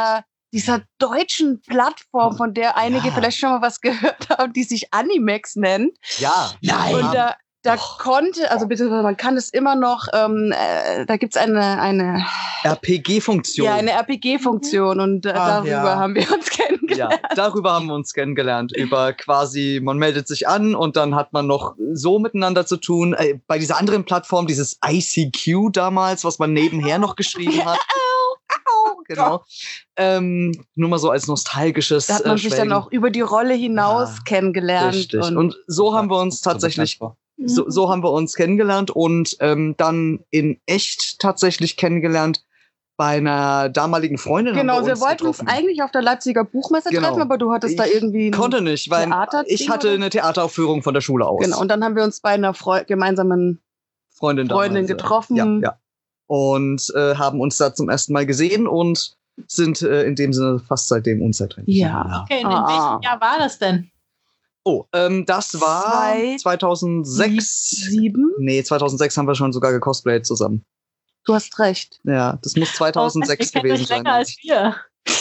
E: dieser deutschen Plattform, von der einige
B: Ja.
E: vielleicht schon mal was gehört haben, die sich Animex nennt.
F: Ja.
B: Nein.
E: Und da, da
F: Doch.
E: konnte, also beziehungsweise man kann es immer noch, ähm, äh, da gibt's eine, eine,
F: R P G-Funktion.
E: ja, eine R P G-Funktion und äh,
B: Ach,
E: darüber
B: ja.
E: haben wir uns kennengelernt.
F: Ja, darüber haben wir uns kennengelernt. Über quasi, man meldet sich an und dann hat man noch so miteinander zu tun. Äh, bei dieser anderen Plattform, dieses I C Q damals, was man nebenher noch geschrieben hat. Genau. Ähm, nur mal so als nostalgisches.
E: Da hat man
F: äh,
E: sich dann
F: Schwelgen.
E: auch über die Rolle hinaus
B: Ja,
E: kennengelernt.
F: Richtig.
E: Und,
F: Und so haben wir uns tatsächlich, so, so haben wir uns kennengelernt und ähm, dann in echt tatsächlich kennengelernt bei einer damaligen Freundin. haben
E: genau, wir,
F: uns
E: wollten uns
F: getroffen.
E: eigentlich auf der Leipziger Buchmesse
F: Genau.
E: treffen, aber du hattest da
F: Ich
E: irgendwie ein
F: Konnte nicht, weil
E: Theaterding
F: ich hatte
E: oder?
F: eine Theateraufführung von der Schule aus.
E: Genau, und dann haben wir uns bei einer Freu gemeinsamen
F: Freundin,
E: Freundin
F: damals, äh,
E: getroffen.
F: Ja, ja. Und äh, haben uns da zum ersten Mal gesehen und sind äh, in dem Sinne fast seitdem unzertrennlich.
E: Ja.
C: Okay, und in
E: Ah.
C: welchem Jahr war das denn?
F: Oh, ähm, das war
E: Zwei-
F: zweitausendsechs.
E: Sieben?
F: Nee, zweitaunsechs haben wir schon sogar gecosplayt zusammen.
E: Du hast recht.
F: Ja, das muss zweitausendsechs
C: Oh, ihr kennt
F: gewesen
C: euch
F: sein.
C: länger als wir.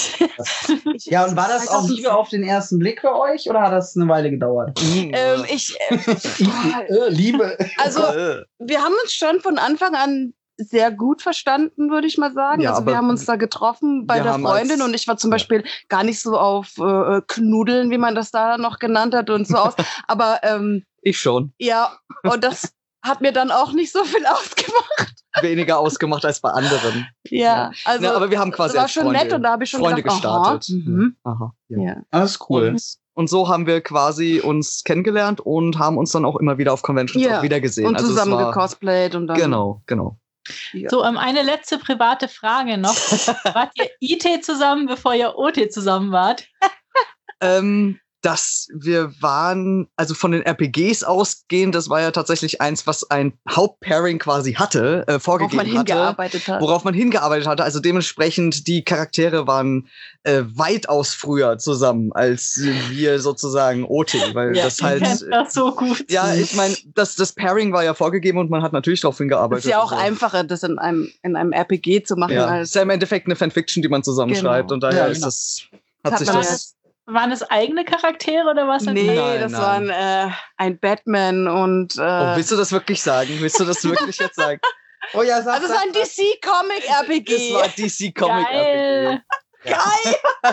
B: Ja, und war das auch Liebe auf den ersten Blick für euch oder hat das eine Weile gedauert?
F: Mhm.
E: Ähm, ich, äh,
B: Äh, Liebe.
E: also,
F: Äh,
E: wir haben uns schon von Anfang an sehr gut verstanden, würde ich mal sagen.
F: Ja,
E: also wir
F: aber
E: haben uns da getroffen bei
F: wir
E: der
F: haben
E: Freundin
F: als-
E: und ich war zum Beispiel gar nicht so auf äh, Knudeln, wie man das da noch genannt hat und so aus. Aber ähm,
F: ich schon.
E: ja, und das hat mir dann auch nicht so viel ausgemacht.
F: Weniger ausgemacht als bei anderen.
E: Ja, also
F: Na, aber wir haben quasi
E: das war
F: als
E: schon
F: Freunde,
E: nett und da habe ich schon
F: Freunde
E: gedacht,
F: gestartet.
E: Aha, mhm.
F: Aha, ja.
E: Ja.
B: Das ist cool.
F: Und, und so haben wir quasi uns kennengelernt und haben uns dann auch immer wieder auf Conventions
E: Ja.
F: auch wieder gesehen.
E: Und
F: Also es
E: zusammen
F: war-
E: gecosplayt und dann.
F: Genau, genau.
E: Ja.
C: So, ähm, eine letzte private Frage noch. Wart ihr I T zusammen, bevor ihr O T zusammen wart?
F: Ähm, dass wir waren, also von den R P Gs ausgehend, das war ja tatsächlich eins, was ein Hauptpairing quasi hatte, äh,
E: Worauf
F: vorgegeben
E: man
F: hatte.
E: hingearbeitet hat.
F: Worauf man hingearbeitet hatte. Also dementsprechend, die Charaktere waren äh, weitaus früher zusammen als wir sozusagen O T, weil
E: Ja.
F: das halt.
C: Kennt das so gut.
F: Ja, ich meine, das, das Pairing war ja vorgegeben und man hat natürlich darauf
E: Es
F: hingearbeitet.
E: ist ja auch
F: Also,
E: einfacher, das in einem, in einem R P G zu machen,
F: Ja,
E: als
F: ist ja im Endeffekt eine Fanfiction, die man zusammenschreibt
E: Genau.
F: und daher
B: Ja,
F: ist
B: genau.
F: das, hat
E: hat
F: sich
E: man
F: das.
E: jetzt-
C: Waren es eigene Charaktere oder was?
E: Nee,
F: Nein,
E: das
F: nein.
E: waren äh, ein Batman und äh,
F: Oh, willst du das wirklich sagen? Willst du das wirklich jetzt sagen? Oh ja, sag
E: also es war ein D C-Comic-R P G.
F: Es war D C Comic R
C: Geil.
F: P G.
E: Geil!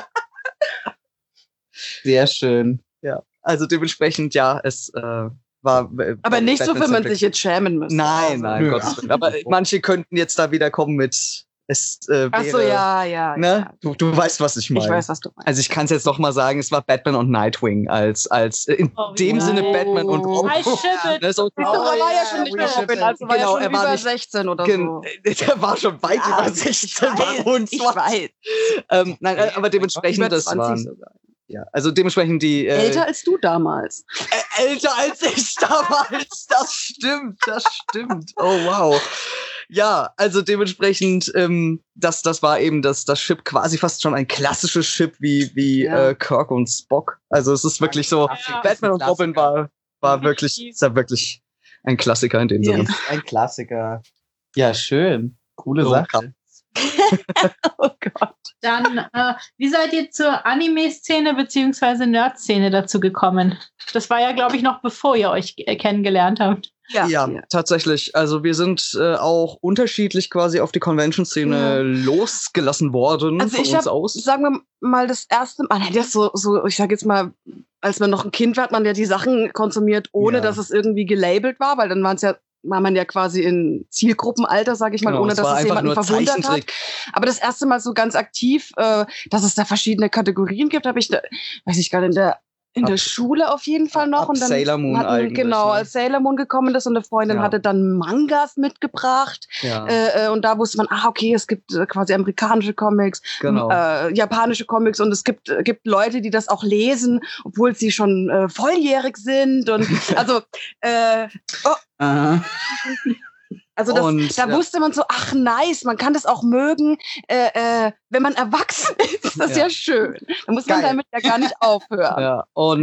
B: Sehr schön.
F: Ja, also dementsprechend, ja, es äh, war. Äh,
E: Aber nicht so,
F: Batman
E: wenn man
F: Centric.
E: sich jetzt schämen müsste.
F: Nein, nein,
B: Nö.
F: Gottes Willen. Aber manche könnten jetzt da wieder kommen mit. Es äh, wäre,
E: Ach so, ja, ja.
F: Ne?
E: ja.
F: Du, du weißt, was ich meine.
E: Ich weiß, was du meinst.
F: Also ich kann es jetzt noch mal sagen, es war Batman und Nightwing als als äh, in
C: Oh, wie
F: dem
C: geil.
F: Sinne Batman und Robin.
C: I ship it.
F: Ne, so,
E: Siehst du, er war ja schon
B: ja,
E: nicht mehr
B: we
E: Robin,
B: ship
E: also
B: it.
E: war
F: Genau,
E: er
F: er
E: schon
F: war
E: über
F: nicht-
E: sechzehn oder
F: Gen-
E: so.
F: Der war schon weit
E: Ja,
F: über sechzehn,
E: ich
F: bei
E: weiß,
F: uns.
E: ich weiß.
F: Ähm, nein, äh, aber dementsprechend,
E: Über
F: das
E: zwanzig
F: waren,
E: sogar.
F: ja, also dementsprechend die, äh,
E: Älter als du damals.
F: Ä- älter als ich damals, das stimmt, das stimmt, oh wow. Ja, also dementsprechend, ähm, das, das war eben das, das Chip quasi fast schon ein klassisches Chip wie, wie
E: Ja.
F: äh, Kirk und Spock. Also es ist wirklich so,
C: Ja.
F: Batman und Robin war, war wirklich, ist ja wirklich ein Klassiker in dem
E: Ja.
F: Sinne.
B: Ist ein Klassiker. Ja, schön. Coole
F: So,
B: Sache.
F: krass.
E: Oh Gott.
C: Dann, äh, wie seid ihr zur Anime-Szene bzw. Nerd-Szene dazu gekommen? Das war ja, glaube ich, noch bevor ihr euch äh, kennengelernt habt.
E: Ja,
F: Ja,
E: ja.
F: tatsächlich. Also wir sind äh, auch unterschiedlich quasi auf die Convention-Szene
E: Ja.
F: losgelassen worden
E: Also
F: von
E: ich
F: uns
E: habe,
F: aus.
E: sagen wir mal, das erste Mal, nein, das so, so, ich sag jetzt mal, als man noch ein Kind war, hat man ja die Sachen konsumiert, ohne
B: Ja.
E: dass es irgendwie gelabelt war, weil dann waren es ja, war man ja quasi in Zielgruppenalter, sag ich mal,
F: Genau,
E: ohne
F: es
E: dass
F: war
E: es
F: einfach
E: jemanden
F: nur
E: verwundert hat.
F: Zeichentrick.
E: Aber das erste Mal so ganz aktiv, äh, dass es da verschiedene Kategorien gibt, habe ich da, weiß ich gar nicht, in der in
F: Ab-
E: der Schule auf jeden Fall noch.
F: ab
E: Und dann
F: Sailor Moon
E: hatten,
F: eigentlich,
E: genau,
F: ne?
E: als Sailor Moon gekommen ist und eine Freundin
F: Ja.
E: hatte dann Mangas mitgebracht.
F: Ja,
E: Äh, äh, und da wusste man, ah, okay, es gibt äh, quasi amerikanische Comics,
F: genau.
E: äh, japanische Comics und es gibt, äh, gibt Leute, die das auch lesen, obwohl sie schon äh, volljährig sind. Und also, äh,
B: Aha.
E: also das,
F: Und,
E: da
F: ja.
E: wusste man so, ach nice, man kann das auch mögen, äh, äh, wenn man erwachsen ist. Das ist ja,
F: Ja.
E: schön. Da muss man
B: Geil.
E: damit ja gar nicht aufhören.
F: Ja, und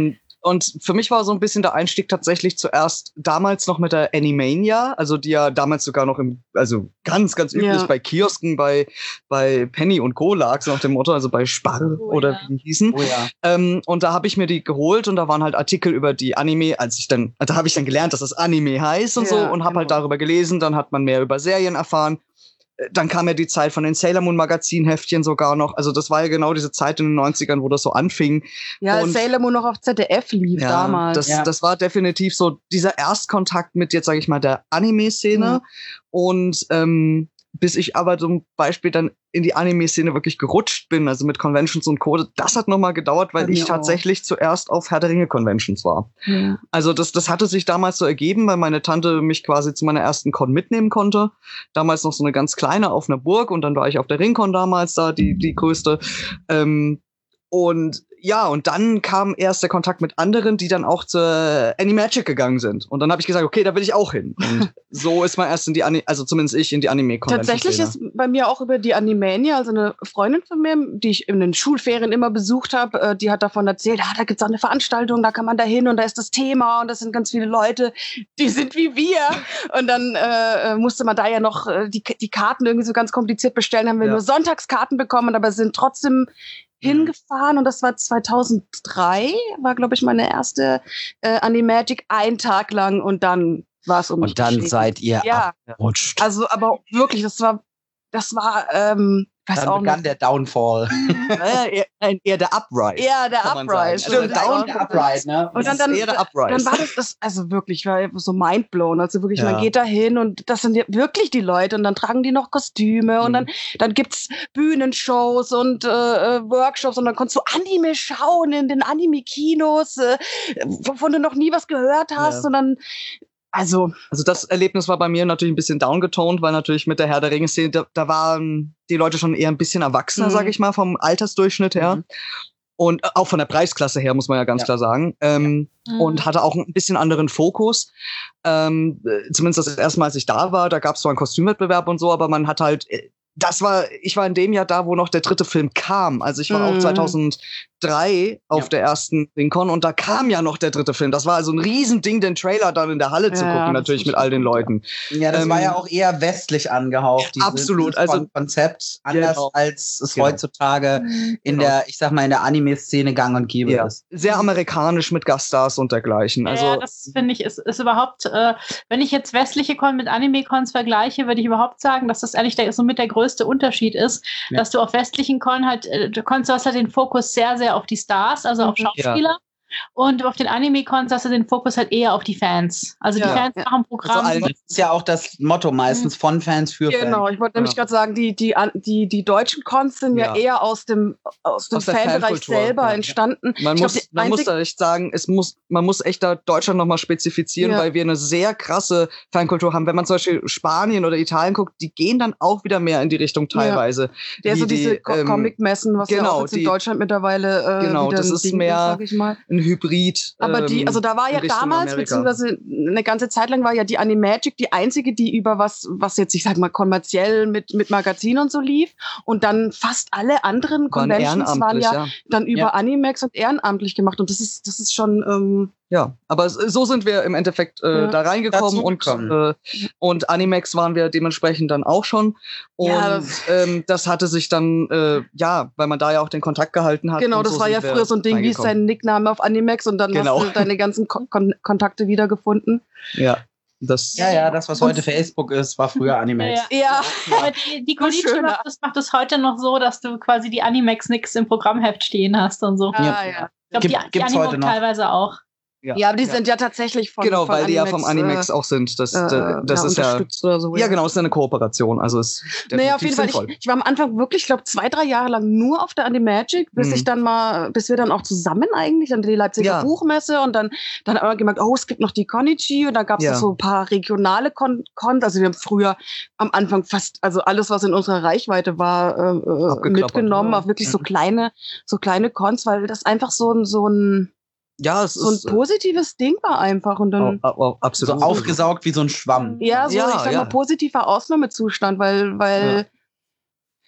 F: Und für mich war so ein bisschen der Einstieg tatsächlich zuerst damals noch mit der Animania, also die ja damals sogar noch im, also ganz, ganz üblich
E: Ja.
F: bei Kiosken, bei, bei Penny und Co. lag, so nach dem Motto, also bei Spar
C: Oh,
F: oder
C: ja.
F: wie die hießen.
B: Oh ja.
F: Ähm, und da habe ich mir die geholt und da waren halt Artikel über die Anime, als ich dann, da habe ich dann gelernt, dass das Anime heißt und
E: Ja,
F: so und habe halt
E: genau.
F: darüber gelesen, dann hat man mehr über Serien erfahren. Äh, Dann kam ja die Zeit von den Sailor Moon Magazinheftchen sogar noch. Also das war ja genau diese Zeit in den neunzigern, wo das so anfing.
E: Ja, als
F: Und-
E: Sailor Moon noch auf Z D F lief damals.
F: Das,
B: Ja.
F: das war definitiv so dieser Erstkontakt mit jetzt, sage ich mal, der Anime-Szene.
E: Mhm.
F: Und ähm, bis ich aber zum Beispiel dann in die Anime-Szene wirklich gerutscht bin, also mit Conventions und Co., das hat nochmal gedauert, weil
E: Bei mir
F: ich tatsächlich zuerst auf Herr der Ringe-Conventions war.
E: Ja.
F: Also das, das hatte sich damals so ergeben, weil meine Tante mich quasi zu meiner ersten Con mitnehmen konnte. Damals noch so eine ganz kleine auf einer Burg und dann war ich auf der Ringcon damals da, die, die größte. Ähm, und ja, und dann kam erst der Kontakt mit anderen, die dann auch zur Animagic gegangen sind. Und dann habe ich gesagt, okay, da will ich auch hin. Und so ist man erst in die Anime, also zumindest ich in die Anime-Convention.
E: Tatsächlich ist bei mir auch über die Animania, also eine Freundin von mir, die ich in den Schulferien immer besucht habe, äh, die hat davon erzählt, ah, da gibt's auch eine Veranstaltung, da kann man da hin und da ist das Thema und das sind ganz viele Leute, die sind wie wir. Und dann äh, musste man da ja noch äh, die, die Karten irgendwie so ganz kompliziert bestellen, haben wir
F: Ja.
E: nur Sonntagskarten bekommen, aber sind trotzdem hingefahren und das war zweitausenddrei, war glaube ich meine erste äh, Animagic, ein Tag lang und dann war es um mich
B: Und dann
E: geschehen.
B: seid ihr
E: Ja,
B: abgerutscht.
E: also aber wirklich, das war, das war, ähm, weiß
B: Dann
E: auch
B: begann
E: nicht.
B: der Downfall.
F: äh, eher, äh, eher der Uprise.
E: Eher der
F: kann man
E: Uprise.
F: sagen. Also
E: Und
F: der
E: dann-
F: Down-
B: Upright, ne?
E: Und dann,
F: Das ist
E: dann,
F: eher der Uprise.
E: dann war das, das, also wirklich, war so mindblown. Also wirklich,
B: Ja.
E: man geht da hin und das sind ja wirklich die Leute und dann tragen die noch Kostüme und
F: Mhm.
E: dann, dann gibt's Bühnenshows und äh, äh, Workshops und dann kannst du Anime schauen in den Anime-Kinos, äh, wovon du noch nie was gehört hast
F: Ja.
E: und dann, also,
F: Also das Erlebnis war bei mir natürlich ein bisschen downgetoned, weil natürlich mit der Herr der Ringe-Szene, da, da waren die Leute schon eher ein bisschen erwachsener,
E: Mhm.
F: sag ich mal, vom Altersdurchschnitt her.
B: Mhm.
F: Und äh, auch von der Preisklasse her, muss man ja ganz
B: Ja.
F: klar sagen. Ähm,
C: Mhm.
F: Und hatte auch ein bisschen anderen Fokus. Ähm, äh, zumindest das erste Mal, als ich da war, da gab es zwar einen Kostümwettbewerb und so, aber man hat halt, äh, das war, ich war in dem Jahr da, wo noch der dritte Film kam. Also ich war
E: Mhm.
F: auch zweitausenddrei auf
B: Ja.
F: der ersten Ringcon und da kam ja noch der dritte Film. Das war also ein Riesending, den Trailer dann in der Halle zu
E: Ja,
F: gucken,
E: das
F: natürlich
E: ist
F: mit all den
E: schon-
F: Leuten.
B: Ja, das
F: Ähm,
B: war ja auch eher westlich angehaucht. Dieses,
F: absolut,
B: dieses
F: also-
B: Kon- Konzept, anders
F: Genau.
B: als es
F: Genau.
B: heutzutage in
F: Genau.
B: der, ich sag mal, in der Anime-Szene gang und gäbe
F: Ja.
B: ist.
F: Sehr amerikanisch mit Gaststars und dergleichen. Also
C: ja, das finde ich, ist, ist überhaupt, äh, wenn ich jetzt westliche Con mit Anime-Cons vergleiche, würde ich überhaupt sagen, dass das eigentlich der, somit der größte Unterschied ist,
B: Ja.
C: dass du auf westlichen Con halt, äh, du Cons hast halt den Fokus sehr, sehr auf die Stars, also auf
E: Mhm.
C: Schauspieler. Und auf den Anime-Cons hast du den Fokus halt eher auf die Fans. Also die
E: Ja,
C: Fans
E: ja.
C: machen Programm.
F: Also
B: Das ist ja auch das Motto meistens von Fans für
E: Genau,
B: Fans.
E: ich wollte nämlich
F: Ja.
E: gerade sagen, die, die, an- die, die deutschen Cons sind ja,
F: Ja.
E: eher aus dem, aus dem
F: Aus der
E: Fanbereich
F: Fankultur,
E: selber
F: ja.
E: entstanden.
F: Man
E: Ich
F: muss,
E: glaub, die
F: man muss
E: einzig-
F: da echt sagen, es muss, man muss echt da Deutschland nochmal spezifizieren,
E: Ja.
F: weil wir eine sehr krasse Fankultur haben. Wenn man zum Beispiel Spanien oder Italien guckt, die gehen dann auch wieder mehr in die Richtung teilweise.
E: Der
F: wie
E: so diese
F: die,
E: Co
F: ähm,
E: Comic-Messen, was ja
F: genau,
E: auch jetzt in
F: die-
E: Deutschland mittlerweile äh,
F: Genau,
E: wieder
F: das
E: ein
F: ist
E: Ding
F: mehr-
E: ist, sag ich mal.
F: ein Hybrid.
E: Aber die,
F: ähm,
E: also da war
F: in
E: ja
F: Richtung
E: damals,
F: Amerika.
E: beziehungsweise eine ganze Zeit lang war ja die Animagic die einzige, die über was, was jetzt, ich sag mal, kommerziell mit, mit Magazin und so lief. Und dann fast alle anderen
F: waren
E: Conventions waren
F: ehrenamtlich,
E: ja,
F: ja.
E: dann über
B: Ja.
E: Animax und ehrenamtlich gemacht. Und das ist, das ist schon, ähm,
F: Ja, aber es- so sind wir im Endeffekt äh,
E: Ja.
F: da reingekommen und,
B: Dazugekommen.
F: äh, und Animax waren wir dementsprechend dann auch schon. Und
E: Ja,
F: das, ähm, das hatte sich dann, äh, ja, weil man da ja auch den Kontakt gehalten hat.
E: genau,
F: und
E: das
F: so
E: war ja
F: sind wir
E: früher so ein Ding, wie ist
F: reingekommen.
E: dein Nickname auf Animax und dann
F: Genau.
E: hast du deine ganzen Kon Kon Kontakte wiedergefunden.
F: Ja, das.
B: Ja, ja, das, was heute Facebook ist, war früher Animax.
C: Ja.
E: Ja.
C: Aber die, die Konichi
E: schöner.
C: macht das, macht das heute noch so, dass du quasi die Animax-Nix im Programmheft stehen hast und so.
E: Ah,
B: Ja.
E: ja.
C: Ich glaube,
B: Gibt-
C: die, die
B: gibt's
C: Animo
B: heute noch.
C: teilweise auch.
E: Ja, aber die sind ja tatsächlich von
F: Genau,
E: von
F: weil die ja
E: Animax,
F: vom Animax auch sind. Das,
E: äh,
F: das
E: ja,
F: ist ja.
E: unterstützt oder so.
F: Ja, genau, es ist eine Kooperation. Also es ist
E: Naja, auf jeden Fall.
F: sinnvoll.
E: Ich, ich war am Anfang wirklich, ich glaube, zwei, drei Jahre lang nur auf der Animagic, bis
F: Mhm.
E: ich dann mal, bis wir dann auch zusammen eigentlich an die Leipziger
F: Ja.
E: Buchmesse und dann, dann haben wir gemerkt, oh, es gibt noch die Konichi und da gab es
F: Ja.
E: so ein paar regionale Kon Cons. Also wir haben früher am Anfang fast, also alles, was in unserer Reichweite war, äh, äh,
F: Abgeklappert,
E: mitgenommen,
F: ja.
E: auf wirklich so
F: Mhm.
E: kleine, so kleine Cons, weil das einfach so ein, so ein,
F: Ja, es
E: so ein
F: ist.
E: positives Ding war einfach und dann.
F: Oh, oh, oh,
B: So
F: absolut.
B: aufgesaugt wie so ein Schwamm.
E: Ja, so
F: Ja,
E: ich sag
F: ja.
E: mal positiver Ausnahmezustand, weil, weil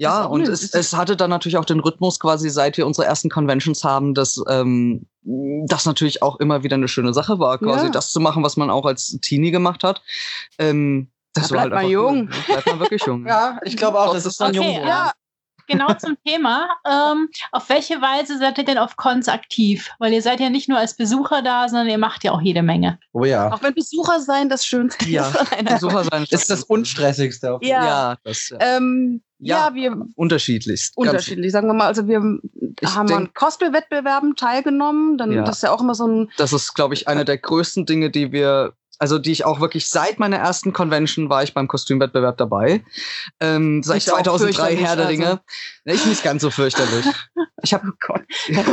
F: Ja,
E: auch
F: und
E: eine-
F: es, es hatte dann natürlich auch den Rhythmus quasi, seit wir unsere ersten Conventions haben, dass ähm, das natürlich auch immer wieder eine schöne Sache war, quasi
E: Ja.
F: das zu machen, was man auch als Teenie gemacht hat. Ähm, das
E: Da
F: war
E: bleibt
F: halt
E: man
F: einfach
E: jung.
F: Cool. Da bleibt man wirklich jung.
B: Ja, ich glaube auch, das ist dann
C: Okay,
B: jung.
C: ja. Genau zum Thema. Ähm, auf welche Weise seid ihr denn auf Cons aktiv? Weil ihr seid ja nicht nur als Besucher da, sondern ihr macht ja auch jede Menge.
B: Oh ja.
E: Auch wenn Besucher sein das Schönste
F: Ja.
E: ist an einer
F: Besucher sein
B: Ist das unstressigste. Auf
E: Ja.
F: Ja, das ja.
E: Ähm,
F: Ja.
E: ja, wir
F: unterschiedlichst. Ganz-
E: unterschiedlich, sagen wir mal. Also wir
F: Ich
E: haben
F: denk-
E: an Cosplay-Wettbewerben teilgenommen. Dann,
F: Ja.
E: Das ist ja auch immer so ein
F: Das ist, glaube ich, eine der größten Dinge, die wir, also die ich auch wirklich seit meiner ersten Convention war ich beim Kostümwettbewerb dabei. Ähm, seit
E: Ist ja auch
F: zweitausenddrei
E: fürchterlich,
F: Herr der
E: also.
F: Dinge. Nee, ist nicht ganz so fürchterlich. Ich habe Gott.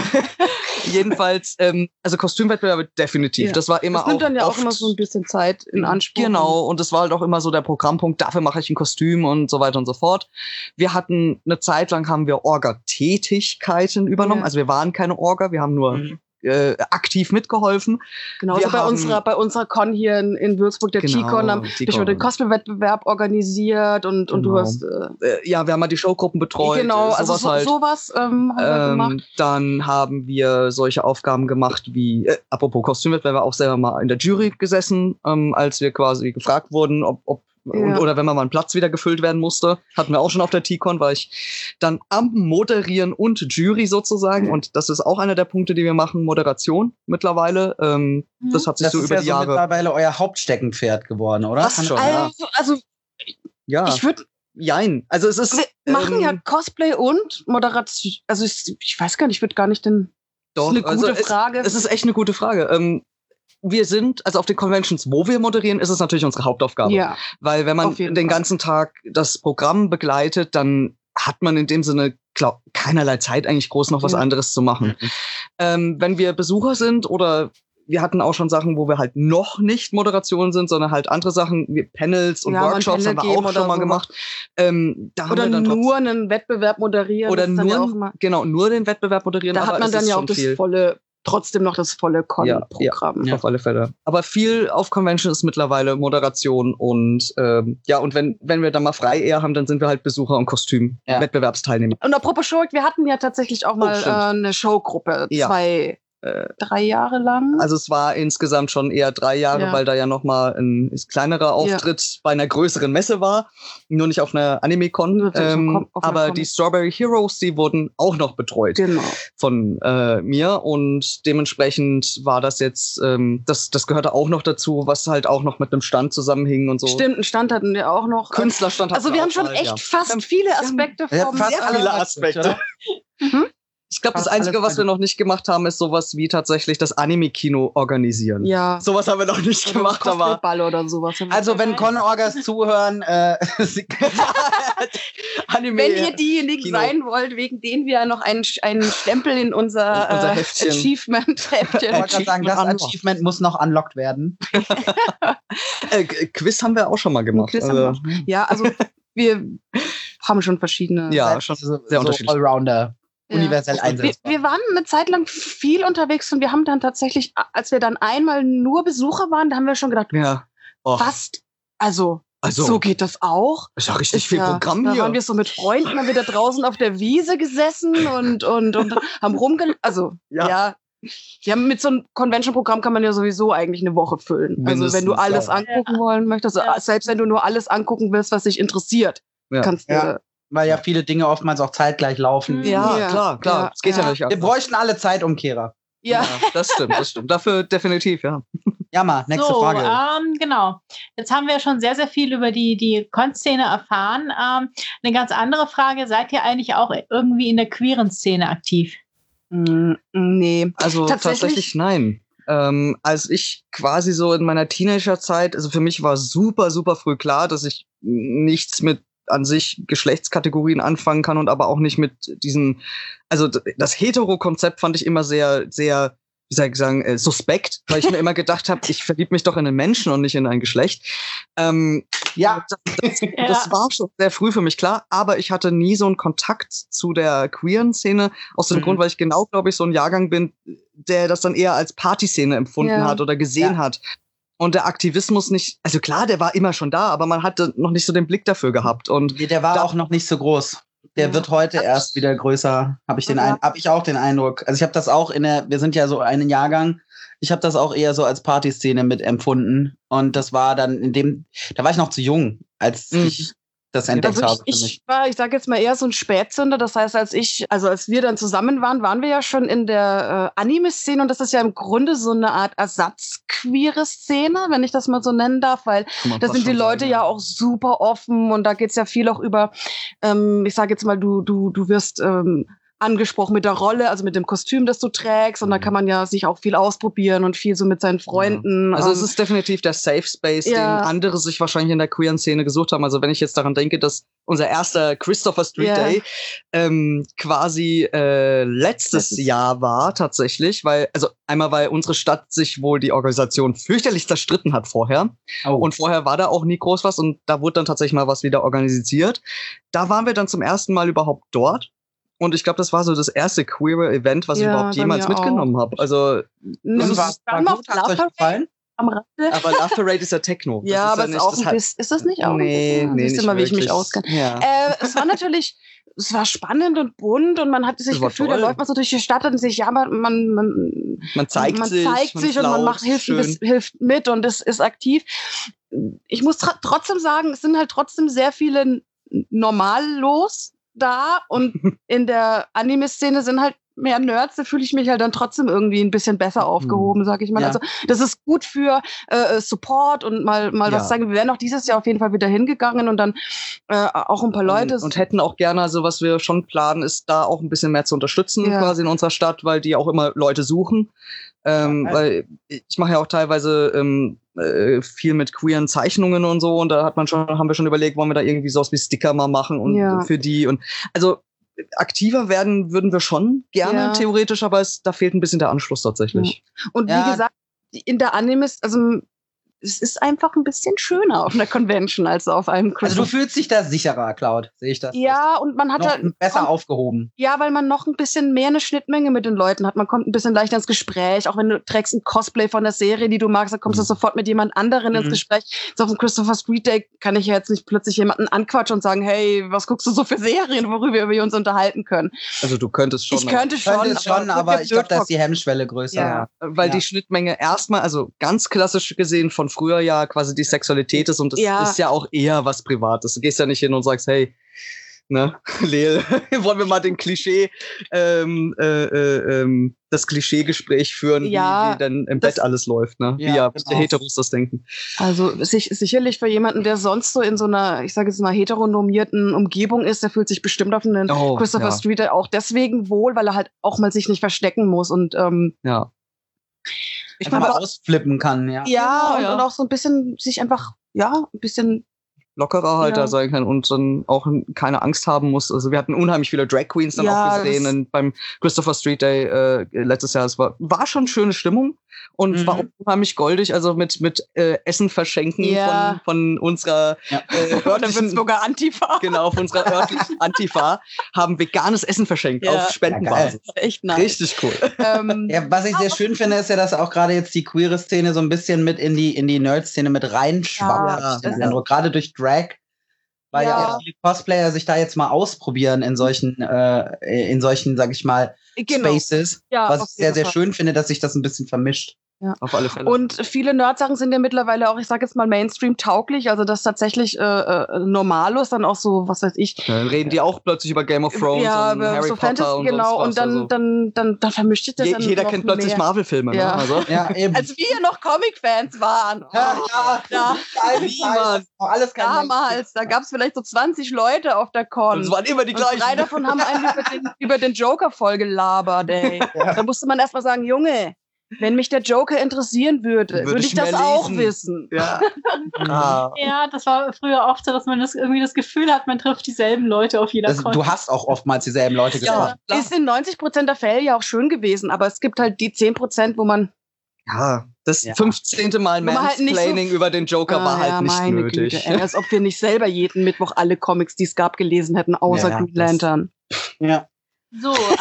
F: Jedenfalls, ähm, also Kostümwettbewerbe definitiv.
E: Ja.
F: Das war immer
E: das nimmt
F: auch
E: dann ja auch
F: oft,
E: immer so ein bisschen Zeit in Anspruch.
F: Genau, und das war halt auch immer so der Programmpunkt, dafür mache ich ein Kostüm und so weiter und so fort. Wir hatten eine Zeit lang haben wir Orga-Tätigkeiten übernommen.
E: Ja.
F: Also wir waren keine Orga, wir haben nur
B: Mhm.
F: äh, aktiv mitgeholfen.
E: Genauso
F: Wir
E: bei
F: haben-
E: unserer, bei unserer Con hier in, in Würzburg, der
F: Genau,
E: T-Con, haben
F: T-Con.
E: ich über den Cosplay-Wettbewerb organisiert und, und du
F: Genau.
E: hast äh,
F: Äh, ja, wir haben mal die Showgruppen betreut.
E: genau,
F: äh,
E: also
F: sowas
E: so,
F: halt.
E: sowas ähm, haben wir gemacht.
F: Ähm, dann haben wir solche Aufgaben gemacht wie, äh, apropos Kostümwettbewerb, auch selber mal in der Jury gesessen, ähm, als wir quasi gefragt wurden, ob, ob
E: Ja.
F: und, oder wenn mal ein Platz wieder gefüllt werden musste. Hatten wir auch schon auf der T-Con, war ich dann am Moderieren und Jury sozusagen.
E: Mhm.
F: Und das ist auch einer der Punkte, die wir machen, Moderation mittlerweile. Ähm,
C: Mhm.
F: Das hat sich
B: Das
F: so
B: ist
F: über
B: ja
F: die
B: so
F: Jahre.
B: mittlerweile euer Hauptsteckenpferd geworden, oder?
F: Fast schon, ja.
E: Also, also
F: Ja,
E: ich würde,
F: jein. Also es ist.
E: wir machen
F: ähm,
E: ja Cosplay und Moderation. Also ich, ich weiß gar nicht, ich würde gar nicht den.
F: Doch,
E: das ist eine
F: also
E: gute
F: es-
E: Frage.
F: Es ist echt eine gute Frage. Ähm, wir sind, also auf den Conventions, wo wir moderieren, ist es natürlich unsere Hauptaufgabe.
E: ja,
F: Weil wenn man
E: auf jeden
F: den
E: Fall.
F: ganzen Tag das Programm begleitet, dann hat man in dem Sinne glaub, keinerlei Zeit eigentlich groß noch was
E: Ja.
F: anderes zu machen.
B: Mhm.
F: Ähm, wenn wir Besucher sind oder wir hatten auch schon Sachen, wo wir halt noch nicht Moderation sind, sondern halt andere Sachen wie Panels und
E: Ja, mal ein
F: Workshops
E: Panel
F: haben wir
E: geben
F: auch schon
E: oder
F: mal
E: so.
F: gemacht. Ähm, da haben
E: oder
F: wir dann
E: nur einen Wettbewerb moderieren.
F: oder
E: das ist dann
F: nur,
E: ja auch immer,
F: genau, nur den Wettbewerb moderieren.
E: da
F: aber
E: hat man
F: es
E: dann
F: ist
E: ja auch
F: schon
E: das
F: viel.
E: volle, trotzdem noch das volle
F: Ja,
E: Con-Programm.
B: Ja.
F: Auf alle Fälle. Aber viel auf Convention ist mittlerweile Moderation und ähm, ja, und wenn, wenn wir dann mal frei eher haben, dann sind wir halt Besucher und Kostüm,
B: Ja.
F: Wettbewerbsteilnehmer.
E: Und apropos Show, wir hatten ja tatsächlich auch mal
F: stimmt.
E: äh, eine Showgruppe,
F: Ja.
E: zwei, äh, drei Jahre lang.
F: Also es war insgesamt schon eher drei Jahre,
E: Ja.
F: weil da ja nochmal ein kleinerer Auftritt bei einer größeren Messe war, nur nicht auf einer Anime-Con.
E: Nur auf so
F: Ähm,
E: Com- auf einer
F: aber
E: Con.
F: die Strawberry Heroes, die wurden auch noch betreut
E: Genau.
F: von äh, mir und dementsprechend war das jetzt, ähm, das, das gehörte auch noch dazu, was halt auch noch mit einem Stand zusammenhing und so.
E: Stimmt, einen Stand hatten wir auch noch.
F: Künstlerstand
E: Also
F: hatten
E: wir
F: auch
E: haben schon
F: mal,
E: echt
F: ja.
E: fast viele Aspekte
B: Ja,
E: vom
B: fast
F: sehr
B: alle
F: viele
B: Aspekte,
F: Aspekte.
B: oder?
F: Ich glaube, das
B: Fast
F: Einzige,
B: alles
F: was wir noch nicht gemacht haben, ist sowas wie tatsächlich das Anime-Kino organisieren.
E: Ja.
F: Sowas haben wir noch nicht gemacht, aber
E: Ball oder sowas.
B: Also, wenn Con-Orgas zuhören, äh, sie-
F: Anime.
E: Wenn ihr diejenigen
F: Kino.
E: sein wollt, wegen denen wir noch einen, einen Stempel in unser,
F: Unser
E: äh,
F: Heftchen.
E: Achievement-Heftchen.
B: ich wollte gerade sagen, das
F: Unlocked.
B: Achievement muss noch unlocked werden.
F: äh, Quiz haben wir auch schon mal gemacht.
E: Quiz haben wir
F: Also,
E: Ja, also wir haben schon verschiedene.
F: ja,
B: Seid
F: schon
B: so,
F: sehr
B: so
F: unterschiedlich.
B: Allrounder.
E: Ja.
B: Universell
E: Wir,
B: einsetzbar.
E: wir waren eine Zeit lang viel unterwegs und wir haben dann tatsächlich, als wir dann einmal nur Besucher waren, da haben wir schon gedacht,
F: Ja. Och,
E: fast, also,
F: also,
E: so geht das auch.
F: ist ja richtig
E: Ist
F: viel
E: ja,
F: Programm
E: da
F: hier.
E: waren wir so mit Freunden dann wieder draußen auf der Wiese gesessen und, und, und haben rumge... Also,
F: Ja.
E: ja. Wir haben mit so einem Convention-Programm kann man ja sowieso eigentlich eine Woche füllen. Also wenn du
F: Mindestens,
E: alles
B: ja.
E: angucken wollen möchtest, also
C: Ja.
E: selbst wenn du nur alles angucken willst, was dich interessiert,
F: Ja.
E: kannst du...
B: Ja. Weil ja viele Dinge oftmals auch zeitgleich laufen.
C: Mhm.
F: ja,
E: Ja,
F: klar, klar.
E: ja,
F: Es geht ja,
E: ja.
F: nicht
B: Wir
F: anders.
B: bräuchten alle Zeitumkehrer.
E: Ja.
F: Das stimmt, das stimmt. Dafür definitiv, ja.
B: Ja, mal, nächste
C: so,
B: Frage.
C: Ähm, genau. Jetzt haben wir schon sehr, sehr viel über die, die Con-Szene erfahren. Ähm, eine ganz andere Frage, seid ihr eigentlich auch irgendwie in der queeren Szene aktiv?
E: Mm, nee.
F: Also
E: Tatsächlich?
F: tatsächlich, nein. Ähm, als ich quasi so in meiner Teenagerzeit, also für mich war super, super früh klar, dass ich nichts mit an sich Geschlechtskategorien anfangen kann und aber auch nicht mit diesen, also d- das Hetero-Konzept fand ich immer sehr, sehr, wie soll ich sagen, äh, suspekt, weil ich mir immer gedacht habe, ich verlieb mich doch in einen Menschen und nicht in ein Geschlecht. Ähm,
B: Ja,
F: das, das, das war schon sehr früh für mich klar, aber ich hatte nie so einen Kontakt zu der queeren Szene, aus dem
B: Mhm.
F: Grund, weil ich genau, glaube ich, so ein Jahrgang bin, der das dann eher als Partyszene empfunden
E: Ja.
F: hat oder gesehen
B: Ja.
F: hat. Und der Aktivismus nicht, also klar, der war immer schon da, aber man hatte noch nicht so den Blick dafür gehabt. Und
B: der war
F: Da-
B: auch noch nicht so groß. der wird heute erst wieder größer, habe ich den ein, hab ich auch den Eindruck. Also ich habe das auch in der, wir sind ja so einen Jahrgang, ich habe das auch eher so als Partyszene mitempfunden. Und das war dann in dem, da war ich noch zu jung, als mhm. ich das entdeckt
E: also
B: habe.
E: Ich,
B: für mich.
E: ich war, ich sage jetzt mal eher so ein Spätzünder. Das heißt, als ich, also als wir dann zusammen waren, waren wir ja schon in der äh, Anime-Szene und das ist ja im Grunde so eine Art ersatzqueere Szene, wenn ich das mal so nennen darf, weil da sind die Leute sagen, ja auch super offen und da geht's ja viel auch über, ähm, ich sage jetzt mal, du, du, du wirst ähm, angesprochen mit der Rolle, also mit dem Kostüm, das du trägst. Und da kann man ja sich auch viel ausprobieren und viel so mit seinen Freunden.
F: Also
E: ähm,
F: es ist definitiv der Safe Space,
E: ja.
F: den andere sich wahrscheinlich in der queeren Szene gesucht haben. Also wenn ich jetzt daran denke, dass unser erster Christopher Street
E: Ja.
F: Day ähm, quasi äh, letztes Jahr war tatsächlich, weil, also einmal, weil unsere Stadt sich wohl die Organisation fürchterlich zerstritten hat vorher.
B: Oh.
F: Und vorher war da auch nie groß was und da wurde dann tatsächlich mal was wieder organisiert. Da waren wir dann zum ersten Mal überhaupt dort. Und ich glaube, das war so das erste queere Event, was
E: Ja,
F: ich überhaupt
E: bei
F: jemals
E: mir
F: mitgenommen habe. Also,
E: Das
B: Und war,
E: ist-
B: war
E: dann mal
B: gut, hat's euch
E: Love
B: gefallen?
E: am Rande.
F: aber Love Parade ist ja Techno. Das
E: Ja,
F: ist
E: aber es ist
F: nicht-
E: auch
F: das
E: ein
F: hat-
E: bisschen, ist das nicht auch?
F: Nee,
E: ein bisschen?
F: nee,
E: Siehst
F: nicht
E: du mal, wie ich mich
F: wirklich.
E: auskenne.
F: Ja.
E: Äh, es war natürlich, es war spannend und bunt und man hatte sich
F: Das war
E: gefühlt, da
F: toll.
E: läuft man so durch die Stadt und sich, ja, man, man, man,
F: Man zeigt
E: man
F: sich,
E: zeigt
F: man
E: sich
F: ist
E: und man
F: laut,
E: macht, hilft, ein
F: schön.
E: bisschen, hilft mit und ist, ist aktiv. Ich muss tr- trotzdem sagen, es sind halt trotzdem sehr viele n- normallos da und in der Anime-Szene sind halt mehr Nerds, da fühle ich mich halt dann trotzdem irgendwie ein bisschen besser aufgehoben, sag ich mal.
B: Ja.
E: Also das ist gut für äh, Support und mal mal
F: Ja.
E: was sagen. Wir wären auch dieses Jahr auf jeden Fall wieder hingegangen und dann äh, auch ein paar Leute.
F: Und, und hätten auch gerne, also was wir schon planen, ist da auch ein bisschen mehr zu unterstützen
E: Ja.
F: quasi in unserer Stadt, weil die auch immer Leute suchen. Ähm,
B: Ja,
F: weil ich mache ja auch teilweise ähm, äh, viel mit queeren Zeichnungen und so und da hat man schon, haben wir schon überlegt, wollen wir da irgendwie sowas wie Sticker mal machen und
E: Ja.
F: für die und also aktiver werden würden wir schon gerne
E: Ja.
F: theoretisch, aber es, da fehlt ein bisschen der Anschluss tatsächlich.
E: Und
B: Ja.
E: wie gesagt, in der Anime ist, also es ist einfach ein bisschen schöner auf einer Convention als auf einem
B: Also du
E: Christmas.
B: fühlst dich da sicherer, Cloud, sehe ich das.
E: Ja, und man hat
B: noch
E: halt
B: besser
E: kommt-
B: aufgehoben.
E: Ja, weil man noch ein bisschen mehr eine Schnittmenge mit den Leuten hat. Man kommt ein bisschen leichter ins Gespräch. Auch wenn du trägst ein Cosplay von der Serie, die du magst, dann kommst du
F: Mhm.
E: sofort mit jemand anderen ins
B: Mhm.
E: Gespräch. So auf dem Christopher Street Day kann ich ja jetzt nicht plötzlich jemanden anquatschen und sagen, hey, was guckst du so für Serien, worüber wir uns unterhalten können.
F: Also du könntest schon.
E: ich könnte schon,
B: Könnte es schon, aber
E: wird
B: ich glaube, da
E: blöd
B: ist die Hemmschwelle größer.
E: Ja.
F: Weil
B: Ja.
F: die Schnittmenge erstmal, also ganz klassisch gesehen von früher ja quasi die Sexualität ist und das
E: Ja.
F: ist ja auch eher was Privates. Du gehst ja nicht hin und sagst, hey, ne, Leel, wollen wir mal den Klischee, ähm, äh, äh, ähm, das Klischeegespräch führen,
E: Ja,
F: wie, wie dann im
E: das-
F: Bett alles läuft, ne?
B: Ja,
F: wie ja
B: genau.
F: Heteros das denken.
E: Also sich, sicherlich für jemanden, der sonst so in so einer, ich sage jetzt mal, heteronomierten Umgebung ist, der fühlt sich bestimmt auf einen
F: Oh,
E: Christopher
F: ja.
E: Street Day auch deswegen wohl, weil er halt auch mal sich nicht verstecken muss und ähm,
F: Ja.
B: Ich mal
E: aber-
B: ausflippen kann, ja.
E: ja, und,
F: ja.
E: und auch so ein bisschen sich einfach, ja, ein bisschen,
F: Lockerer halt
E: Ja.
F: da sein kann und dann auch keine Angst haben muss. Also wir hatten unheimlich viele Drag Queens dann
E: Ja,
F: auch gesehen
E: das-
F: in, beim Christopher Street Day äh, letztes Jahr. Es war, war schon schöne Stimmung und
B: Mhm.
F: war auch unheimlich goldig. Also mit, mit äh, Essen verschenken
E: Ja.
F: von, von unserer
B: Ja.
F: äh, örtlichen,
E: sogar Antifa.
F: genau, von unserer örtlichen Antifa haben veganes Essen verschenkt
E: Ja.
F: auf Spendenbasis.
E: Echt nice.
F: Richtig cool.
E: Ähm,
B: Ja, was ich sehr schön finde, ist ja, dass auch gerade jetzt die queere Szene so ein bisschen mit in die, in die Nerd-Szene mit reinschwappt.
E: Ja,
B: hab ich den
E: das-
B: Eindruck. Gerade durch Drag, weil ja.
E: Ja.
B: auch viele Cosplayer sich da jetzt mal ausprobieren in solchen, äh, in solchen, sag ich mal,
E: genau.
B: Spaces.
E: Ja,
B: was
E: auf
B: ich sehr,
E: jeden
B: sehr
E: Fall.
B: schön finde, dass sich das ein bisschen vermischt.
F: Auf alle Fälle.
E: Und viele Nerd-Sachen sind ja mittlerweile auch, ich sage jetzt mal, Mainstream-tauglich, also das tatsächlich äh, äh, Normalos, dann auch so, was weiß ich,
F: dann reden die auch plötzlich über Game of Thrones
E: ja,
F: und Harry
E: so
F: Potter
E: Fantasy,
F: und
E: genau,
F: sonst was.
E: und dann,
F: also,
E: dann, dann, dann vermischt sich das
F: je,
E: dann
F: jeder
E: noch
F: kennt plötzlich
E: mehr.
F: Marvel-Filme.
E: Ja.
F: Ne? Also,
B: Ja, eben.
E: Als wir noch Comic-Fans waren.
B: ja, ja,
E: Ja.
B: niemand. Alles kein
E: Damals, da gab es vielleicht so zwanzig Leute auf der Con.
F: es waren immer die
E: Und drei
F: gleichen.
E: davon haben einen über den, über den Joker voll gelabert, ey.
B: Ja.
E: Da musste man erstmal sagen, Junge, wenn mich der Joker interessieren würde,
F: Würde
E: würde
F: ich
E: ich das
F: mehr
E: auch
F: lesen.
E: wissen.
F: Ja. ah.
C: Ja, das war früher oft so, dass man das irgendwie das Gefühl hat, man trifft dieselben Leute auf jeder
B: Das,
C: Con.
B: du hast auch oftmals dieselben Leute
E: Ja,
B: getroffen.
F: klar.
E: ist in neunzig Prozent der Fälle ja auch schön gewesen, aber es gibt halt die zehn Prozent, wo man
F: ja, das
B: Ja.
F: fünfzehnte Mal
E: Wo man halt nicht
F: Mansplaining
E: so-
F: über den Joker war
E: Ah,
F: halt
E: ja,
F: nicht
E: meine
F: nötig.
E: Güte, ey, als ob wir nicht selber jeden Mittwoch alle Comics, die es gab, gelesen hätten, außer
B: Ja,
E: Green
B: das-
E: Lantern.
B: Ja.
C: So, äh,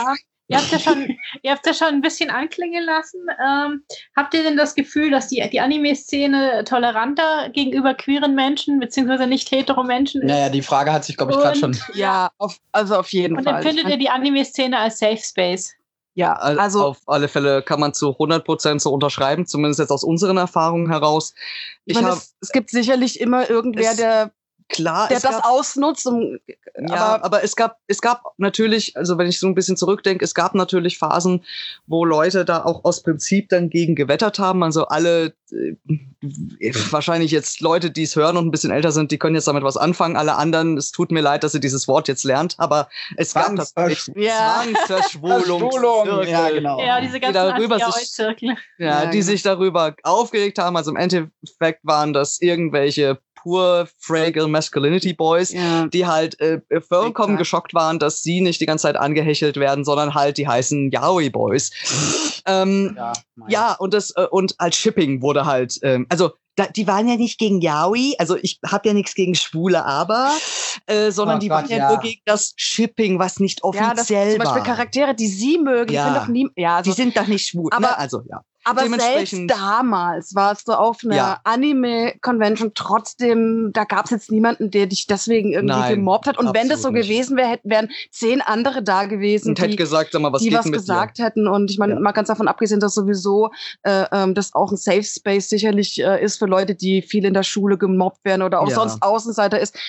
C: Ihr habt ja schon, ihr habt ja schon ein bisschen anklingen lassen. Ähm, habt ihr denn das Gefühl, dass die, die Anime-Szene toleranter gegenüber queeren Menschen beziehungsweise nicht hetero Menschen ist?
B: Naja, die Frage hat sich, glaube ich, gerade schon.
E: Ja, auf, also auf jeden
C: Und
E: Fall.
C: empfindet ihr die Anime-Szene als Safe Space?
E: Ja,
F: Also
E: also
F: auf alle Fälle kann man zu hundert Prozent so unterschreiben, zumindest jetzt aus unseren Erfahrungen heraus.
E: ich
F: Ich
E: meine,
F: habe
E: es, es gibt sicherlich immer irgendwer,
F: Es-
E: der,
F: klar,
E: der
F: es
E: das
F: gab,
E: ausnutzt. Um,
F: ja, aber,
E: aber
F: es gab, es gab natürlich, also wenn ich so ein bisschen zurückdenke, es gab natürlich Phasen, wo Leute da auch aus Prinzip dann gegen gewettert haben. Also alle, äh, wahrscheinlich jetzt Leute, die es hören und ein bisschen älter sind, die können jetzt damit was anfangen. Alle anderen, es tut mir leid, dass ihr dieses Wort jetzt lernt, aber es gab tatsächlich
E: Ja.
F: Zwangsverschwulungszirkel.
B: ja, genau.
C: Ja, diese
F: Die
C: ganzen
F: darüber sich-
C: Anti-Zirkel.
F: Ja,
E: Ja,
F: die
E: genau.
F: sich darüber aufgeregt haben. Also im Endeffekt waren das irgendwelche pur fragile Masculinity Boys,
E: ja.
F: die halt äh, vollkommen
E: Exakt.
F: geschockt waren, dass sie nicht die ganze Zeit angehechelt werden, sondern halt die heißen Yaoi Boys. ähm,
B: Ja, mein-
F: ja, und das äh, und als Shipping wurde halt, ähm, also da, die waren ja nicht gegen Yaoi, also ich habe ja nichts gegen Schwule, aber, äh, sondern
B: Oh
F: die
B: Gott,
F: waren ja,
B: ja.
F: nur gegen das Shipping, was nicht
E: Ja, das
F: offiziell
E: zum Beispiel
F: war.
E: Charaktere, die sie mögen,
F: Ja.
E: sind doch nie, ja,
F: Die
E: also,
F: sind doch nicht schwul.
E: Aber-
F: ne? Also ja.
E: aber selbst
F: dementsprechend-
E: damals warst du auf einer
F: Ja.
E: Anime-Convention trotzdem, da gab es jetzt niemanden, der dich deswegen irgendwie
F: Nein,
E: gemobbt hat. Und wenn das so
F: absolut nicht.
E: gewesen wäre, hätten wären zehn andere da gewesen,
F: Und hätte
E: die,
F: gesagt, sag mal, was
E: die
F: geht
E: was
F: denn mit
E: gesagt hätten. Und ich meine,
F: Ja.
E: mal ganz davon abgesehen, dass sowieso äh, ähm, das auch ein Safe Space sicherlich äh, ist für Leute, die viel in der Schule gemobbt werden oder auch
F: Ja.
E: sonst Außenseiter ist.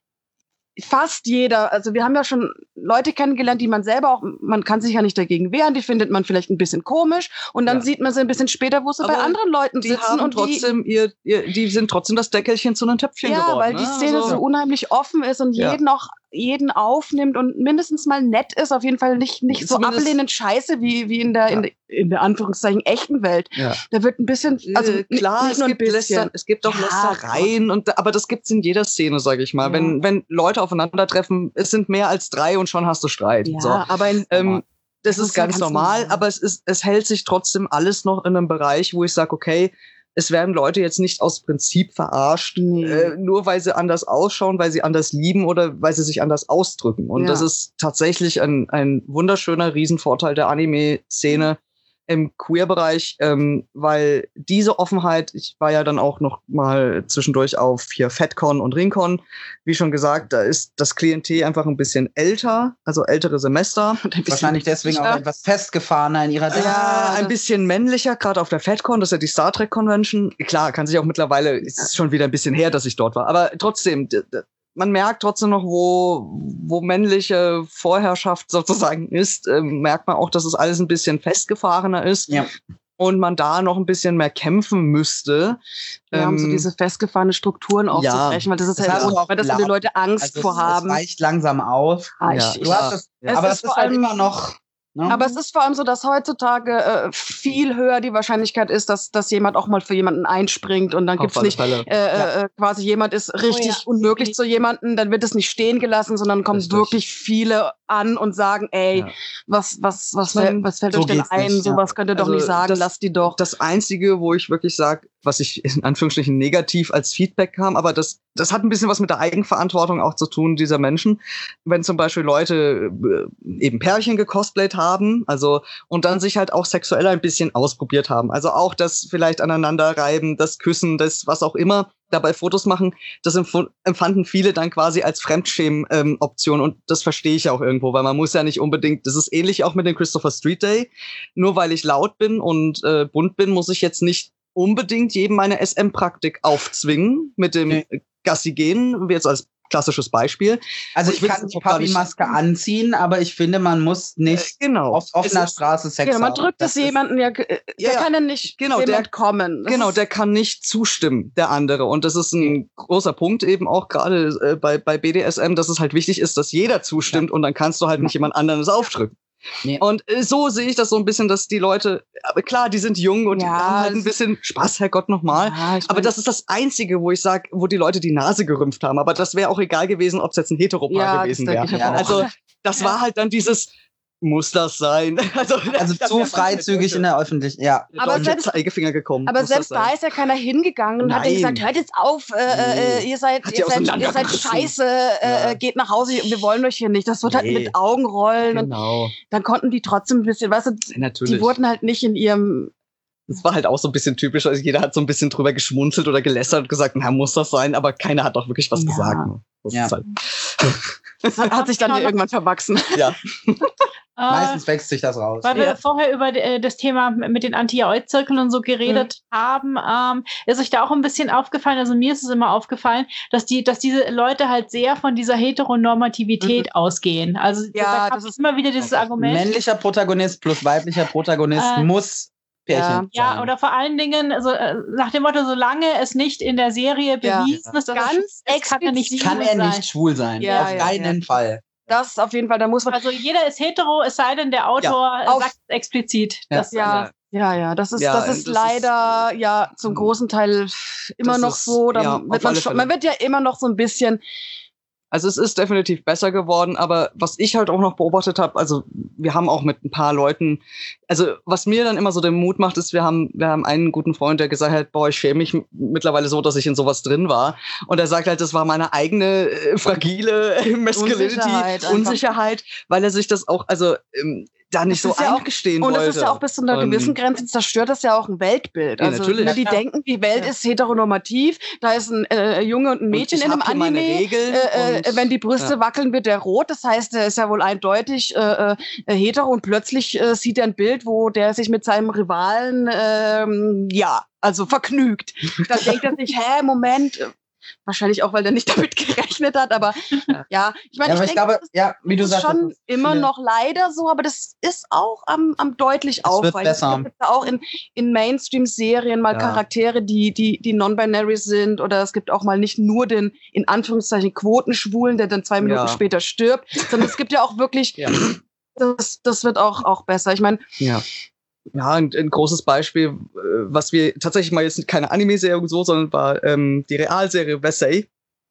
E: Fast jeder, also wir haben ja schon Leute kennengelernt, die man selber auch, man kann sich ja nicht dagegen wehren, die findet man vielleicht ein bisschen komisch und dann
F: Ja.
E: sieht man sie ein bisschen später, wo sie bei
F: Aber
E: anderen Leuten
F: Die
E: sitzen
F: haben
E: und die,
F: trotzdem ihr, ihr, die sind trotzdem das Deckelchen zu einem Töpfchen
E: ja,
F: geworden.
E: weil die
F: ne?
E: Szene
F: Also-
E: so unheimlich offen ist und
F: Ja.
E: jeden auch jeden aufnimmt und mindestens mal nett ist, auf jeden Fall nicht nicht so
F: Zumindest-
E: ablehnend scheiße wie wie in der in,
F: Ja.
E: der, in der Anführungszeichen echten Welt.
F: Ja.
E: Da wird ein bisschen, also
F: äh, klar,
E: nicht
F: es
E: nur ein
F: gibt,
E: bisschen.
F: Läster, es gibt auch
E: Ja,
F: Lästereien, und, aber das gibt's in jeder Szene, sage ich mal.
E: Ja.
F: Wenn, wenn Leute aufeinandertreffen, es sind mehr als drei und schon hast du Streit.
E: Ja,
F: So.
E: aber in,
F: Ähm, das
E: Das
F: ist
E: ist ja
F: ganz
E: ganz
F: normal,
E: normal.
F: aber es, ist, es hält sich trotzdem alles noch in einem Bereich, wo ich sage, okay, es werden Leute jetzt nicht aus Prinzip verarscht,
E: Nee.
F: äh, nur weil sie anders ausschauen, weil sie anders lieben oder weil sie sich anders ausdrücken. Und
E: Ja.
F: das ist tatsächlich ein, ein wunderschöner Riesenvorteil der Anime-Szene im Queer-Bereich, ähm, weil diese Offenheit, ich war ja dann auch noch mal zwischendurch auf hier FatCon und RingCon, wie schon gesagt, da ist das Klientel einfach ein bisschen älter, also ältere Semester.
B: Wahrscheinlich deswegen auch etwas festgefahrener in ihrer
F: Ja, ein
E: das-
F: bisschen männlicher, gerade auf der FatCon, das ist ja die Star Trek Convention. Klar, kann sich auch mittlerweile, es ist schon wieder ein bisschen her, dass ich dort war, aber trotzdem, d- d- man merkt trotzdem noch, wo, wo männliche Vorherrschaft sozusagen ist, ähm, merkt man auch, dass es alles ein bisschen festgefahrener ist.
B: Ja.
F: Und man da noch ein bisschen mehr kämpfen müsste.
E: ja, um so
F: Ähm,
E: diese festgefahrenen Strukturen aufzubrechen, weil das ist
B: Das
E: halt
B: hast du
E: un-
B: auch
E: weil das so die
B: laut.
E: Leute Angst
B: Also
E: vor
B: es,
E: haben.
B: es weicht langsam auf.
E: Ah,
F: Ja.
E: ich,
B: Du hast es,
E: Es
B: aber
E: ist
B: es ist
E: vor
B: halt
E: allem-
B: immer noch. Ne?
E: Aber es ist vor allem so, dass heutzutage äh, viel höher die Wahrscheinlichkeit ist, dass, dass jemand auch mal für jemanden einspringt und dann
F: auf
E: gibt's
F: alle
E: nicht
F: Fälle.
E: äh, äh, quasi jemand ist richtig
C: ja.
E: unmöglich zu jemanden, dann wird es nicht stehen gelassen, sondern kommen
F: Richtig.
E: wirklich viele an und sagen, ey,
F: Ja.
E: was was was
F: Man-
E: fällt, was fällt
B: so
E: euch denn
B: geht's
E: ein?
B: nicht, ja.
E: Sowas könnt ihr doch
F: Also
E: nicht sagen,
F: das-
E: lasst die doch.
F: Das Einzige, wo ich wirklich sage, was ich in Anführungsstrichen negativ als Feedback kam, aber das, das hat ein bisschen was mit der Eigenverantwortung auch zu tun, dieser Menschen. Wenn zum Beispiel Leute äh, eben Pärchen gecosplayt haben, also und dann sich halt auch sexuell ein bisschen ausprobiert haben. Also auch das vielleicht aneinander reiben, das Küssen, das was auch immer, dabei Fotos machen, das empf- empfanden viele dann quasi als Fremdschämen-Option, und das verstehe ich auch irgendwo, weil man muss ja nicht unbedingt, das ist ähnlich auch mit dem Christopher Street Day, nur weil ich laut bin und äh, bunt bin, muss ich jetzt nicht unbedingt jedem meine S M-Praktik aufzwingen mit dem
B: Nee.
F: Gassi gehen, wie jetzt als klassisches Beispiel.
B: Also
F: Und
B: ich
F: will
B: kann
F: das
B: die
F: auch gar nicht-
B: Papi-Maske anziehen, aber ich finde, man muss nicht
F: Äh, genau.
B: auf offener
F: Es ist-
B: Straße Sex
E: Genau, man
B: haben.
E: drückt
B: Das
E: es
B: ist-
E: jemanden, ja, äh,
F: Ja,
E: der
F: ja.
E: kann ja nicht
F: Genau,
E: dem
F: der-
E: entkommen. Das
F: Genau,
E: ist-
F: der kann nicht zustimmen, der andere. Und das ist ein großer Punkt eben auch gerade äh, bei, bei B D S M, dass es halt wichtig ist, dass jeder zustimmt, und dann kannst du halt nicht jemand anderes aufdrücken.
B: Nee.
F: Und äh, so sehe ich das so ein bisschen, dass die Leute, aber klar, die sind jung und die
E: Ja,
F: haben halt ein
E: es-
F: bisschen Spaß, Herrgott nochmal.
E: Ja, ich
F: Aber
E: mein-
F: das ist das Einzige, wo ich sage, wo die Leute die Nase gerümpft haben. Aber das wäre auch egal gewesen, ob es jetzt ein Heteropaar
E: Ja, das
F: gewesen
E: denke
F: wäre.
E: ich aber
B: Ja,
E: auch.
F: Also das war halt dann dieses, muss das sein? Also,
B: Also zu freizügig in der Öffentlichkeit, ja.
F: Der
E: Aber
F: deutsche
E: selbst-
F: Zeigefinger gekommen.
E: Aber
F: Muss
E: selbst
F: das sein?
E: da ist ja keiner hingegangen und hat
F: Nein.
E: denen gesagt, hört jetzt auf, äh, äh,
F: Nee.
E: ihr seid,
F: Hat die
E: ihr seid, ihr seid
F: auseinandergerissen.
E: scheiße, äh,
F: Ja.
E: geht nach Hause, wir wollen euch hier nicht. Das wird halt
F: Nee.
E: mit Augenrollen und
F: Genau.
E: dann konnten die trotzdem ein bisschen, weißt du,
F: Natürlich.
E: die wurden halt nicht in ihrem,
F: Das war halt auch so ein bisschen typisch. Also jeder hat so ein bisschen drüber geschmunzelt oder gelästert und gesagt, na, muss das sein? Aber keiner hat auch wirklich was
E: Ja.
F: gesagt. Ne? Das
B: Ja.
F: ist halt,
E: das hat, hat sich dann
C: Genau.
E: irgendwann verwachsen.
F: ja.
C: Äh,
B: Meistens wächst sich das raus.
C: Weil wir
E: Ja.
C: vorher über äh, das Thema mit den Anti-Yaoi-Zirkeln und so geredet haben, ähm, ist euch da auch ein bisschen aufgefallen, also mir ist es immer aufgefallen, dass die, dass diese Leute halt sehr von dieser Heteronormativität ausgehen. Also
E: Ja,
C: da
E: das
C: kommt
E: ist-
C: immer wieder dieses Argument.
B: Männlicher Protagonist plus weiblicher Protagonist
C: Äh,
B: muss Pärchen
C: Ja,
B: sein.
C: oder vor allen Dingen, also, äh, nach dem Motto, solange es nicht in der Serie
E: Ja.
C: bewiesen ist, dass
E: Ganz
C: es kann er nicht
E: explizit.
B: Kann er
C: schwul sein.
B: nicht schwul sein.
E: Ja,
B: Auf
E: ja,
B: keinen
E: ja.
B: Fall.
E: Das auf jeden Fall, da muss man,
C: Also jeder ist hetero, es sei denn, der Autor
E: auf-
C: sagt es explizit.
B: Ja.
C: Das,
E: ja, ja, ja, das ist,
F: Ja,
E: das
F: das
E: ist
F: ist-
E: leider, ja, zum großen Teil immer
F: Das
E: noch
F: ist-
E: so, da
F: ja,
E: wird
F: auf
E: man
F: alle
E: schon,
F: Fälle.
E: man wird ja immer noch so ein bisschen,
F: Also es ist definitiv besser geworden, aber was ich halt auch noch beobachtet habe, also wir haben auch mit ein paar Leuten, also was mir dann immer so den Mut macht, ist, wir haben wir haben einen guten Freund, der gesagt hat, boah, ich schäme mich m- mittlerweile so, dass ich in sowas drin war. Und er sagt halt, das war meine eigene äh, fragile äh, Masculinity,
E: Unsicherheit einfach.
F: Unsicherheit, weil er sich das auch, also ähm, da nicht
E: Das
F: so
E: ist ja auch-
F: eingestehen
E: und
F: wollte.
E: es ist ja auch bis zu einer
F: Und-
E: gewissen Grenze zerstört das ja auch ein Weltbild.
F: Ja,
E: Also
F: natürlich.
E: ne, die
B: Ja, klar.
E: denken, die Welt
C: Ja.
E: ist heteronormativ, da ist ein äh, Junge und ein
F: Und
E: Mädchen
F: ich
E: in einem
F: hab hier meine
E: Anime.
F: Regeln
E: Äh, äh,
F: und-
E: wenn die Brüste
F: ja.
E: wackeln, wird der rot. Das heißt, er ist ja wohl eindeutig äh, äh, hetero und plötzlich äh, sieht er ein Bild, wo der sich mit seinem Rivalen, ähm, ja, also vergnügt. Dann denkt er sich, hä, Moment, äh, wahrscheinlich auch, weil der nicht damit gerechnet hat, aber ja, ich meine,
B: Ja, aber
E: ich
B: ich
E: denke,
B: glaube,
E: das
B: ja, wie du
E: ist
B: sagst,
E: schon
B: das ist
E: immer
B: viele-
E: noch leider so, aber das ist auch am, am deutlich
B: Es wird
E: auffallend.
B: besser.
E: Es gibt ja auch in, in Mainstream-Serien mal
F: Ja.
E: Charaktere, die, die, die non-binary sind, oder es gibt auch mal nicht nur den, in Anführungszeichen, Quotenschwulen, der dann zwei Minuten
F: Ja.
E: später stirbt, sondern es gibt ja auch wirklich,
F: Ja.
E: das, das wird auch, auch besser. Ich meine,
F: Ja. Ja, ein, ein großes Beispiel, äh, was wir tatsächlich mal jetzt keine Anime-Serie und so, sondern war ähm, die Realserie Versailles.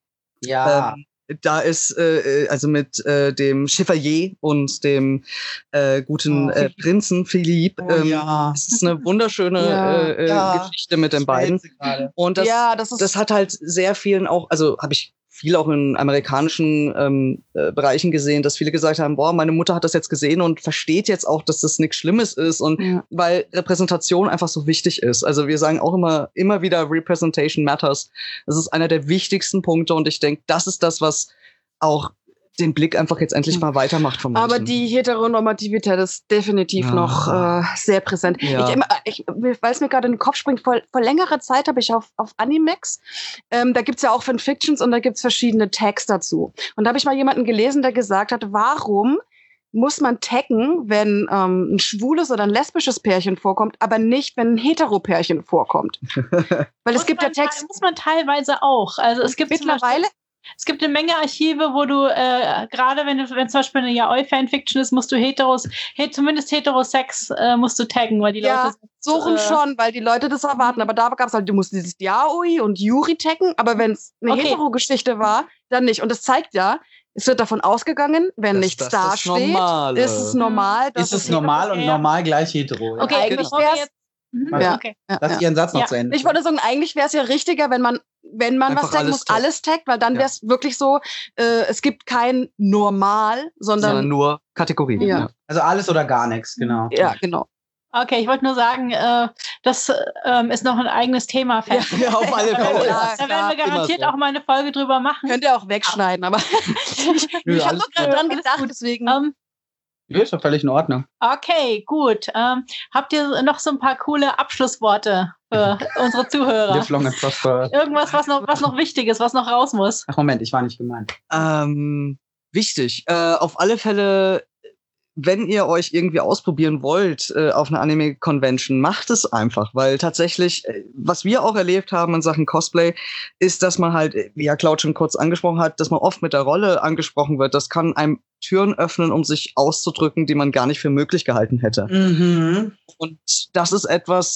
B: Ja.
F: Ähm, da ist äh, äh, also mit äh, dem Chevalier und dem äh, guten
B: Oh.
F: äh, Prinzen Philippe.
B: Oh,
F: ähm,
B: ja.
F: Es ist eine wunderschöne
E: Ja.
F: äh, äh,
B: Ja.
F: Geschichte mit den beiden. Und das,
E: ja, das ist,
F: das hat halt sehr vielen auch, also habe ich viel auch in amerikanischen ähm, äh, Bereichen gesehen, dass viele gesagt haben, boah, meine Mutter hat das jetzt gesehen und versteht jetzt auch, dass das nichts Schlimmes ist und
E: Ja.
F: weil Repräsentation einfach so wichtig ist. Also wir sagen auch immer, immer wieder Representation matters. Das ist einer der wichtigsten Punkte und ich denke, das ist das, was auch den Blick einfach jetzt endlich mal weitermacht von manchen.
E: aber die Heteronormativität ist definitiv
F: Ja.
E: noch äh, sehr präsent.
F: Ja.
E: Ich, immer- ich, weil es mir gerade in den Kopf springt, vor, vor längerer Zeit habe ich auf, auf Animex, ähm, da gibt's ja auch Fanfictions und da gibt's verschiedene Tags dazu. Und da habe ich mal jemanden gelesen, der gesagt hat, warum muss man taggen, wenn ähm, ein schwules oder ein lesbisches Pärchen vorkommt, aber nicht, wenn ein Hetero-Pärchen vorkommt. Weil es gibt ja
C: Muss man
E: Tags
C: te- muss man teilweise auch. Also es gibt zum Beispiel-
E: mittlerweile.
C: Es gibt eine Menge Archive, wo du, äh, gerade wenn du, wenn zum Beispiel eine Yaoi-Fanfiction ist, musst du heteros, he, zumindest heterosex äh, musst du taggen, weil die
E: Ja,
C: Leute
E: So rum
C: äh,
E: schon, weil die Leute das erwarten. Aber da gab's halt, du musst dieses Yaoi und Yuri taggen, aber wenn es eine
C: Okay.
E: Hetero-Geschichte war, dann nicht. Und das zeigt ja, es wird davon ausgegangen, wenn
F: Das-
E: nichts
F: das ist das
E: dasteht,
F: Normale.
E: ist es normal. dass
B: Ist es normal und
C: ja.
B: normal gleich hetero?
C: Okay,
E: eigentlich
C: bevor wir
E: wär's-
C: jetzt, mhm,
E: Ja.
C: okay.
E: Ja,
B: Lass
E: ja.
B: ihren Satz noch
C: Ja.
B: zu Ende.
E: Ich wollte sagen, eigentlich wäre es ja richtiger, wenn man, wenn man
F: Einfach
E: was taggen
F: alles
E: muss,
F: taggt.
E: alles taggt, weil dann
F: Ja.
E: wäre es wirklich so, äh, es gibt kein Normal,
F: sondern
E: sondern,
F: nur Kategorien.
E: Ja.
B: Also alles oder gar nichts, genau.
E: ja, genau.
C: Okay, ich wollte nur sagen, äh, das ähm, ist noch ein eigenes Thema.
E: Ja,
F: Ja, auf alle
E: Ja,
F: Fälle.
E: klar,
C: Da werden
E: klar.
C: wir garantiert
F: immer so.
C: auch mal eine Folge drüber machen.
E: Könnt ihr auch wegschneiden, aber ich,
B: Nö,
E: ich habe
B: alles
E: nur gerade
C: gut.
E: dran
C: Alles
E: gedacht,
C: gut.
E: deswegen.
C: Ähm,
B: Ja, ist doch völlig in Ordnung.
C: okay, gut. Ähm, habt ihr noch so ein paar coole Abschlussworte für unsere Zuhörer?
B: Live long and prosper.
C: Irgendwas, was noch, was noch wichtig ist, was noch raus muss.
B: Ach Moment, ich war nicht gemeint.
F: Ähm, wichtig. Äh, auf alle Fälle, wenn ihr euch irgendwie ausprobieren wollt äh, auf einer Anime-Convention, macht es einfach, weil tatsächlich, äh, was wir auch erlebt haben in Sachen Cosplay, ist, dass man halt, äh, wie ja Claude schon kurz angesprochen hat, dass man oft mit der Rolle angesprochen wird. Das kann einem Türen öffnen, um sich auszudrücken, die man gar nicht für möglich gehalten hätte.
B: Mhm.
F: Und das ist etwas,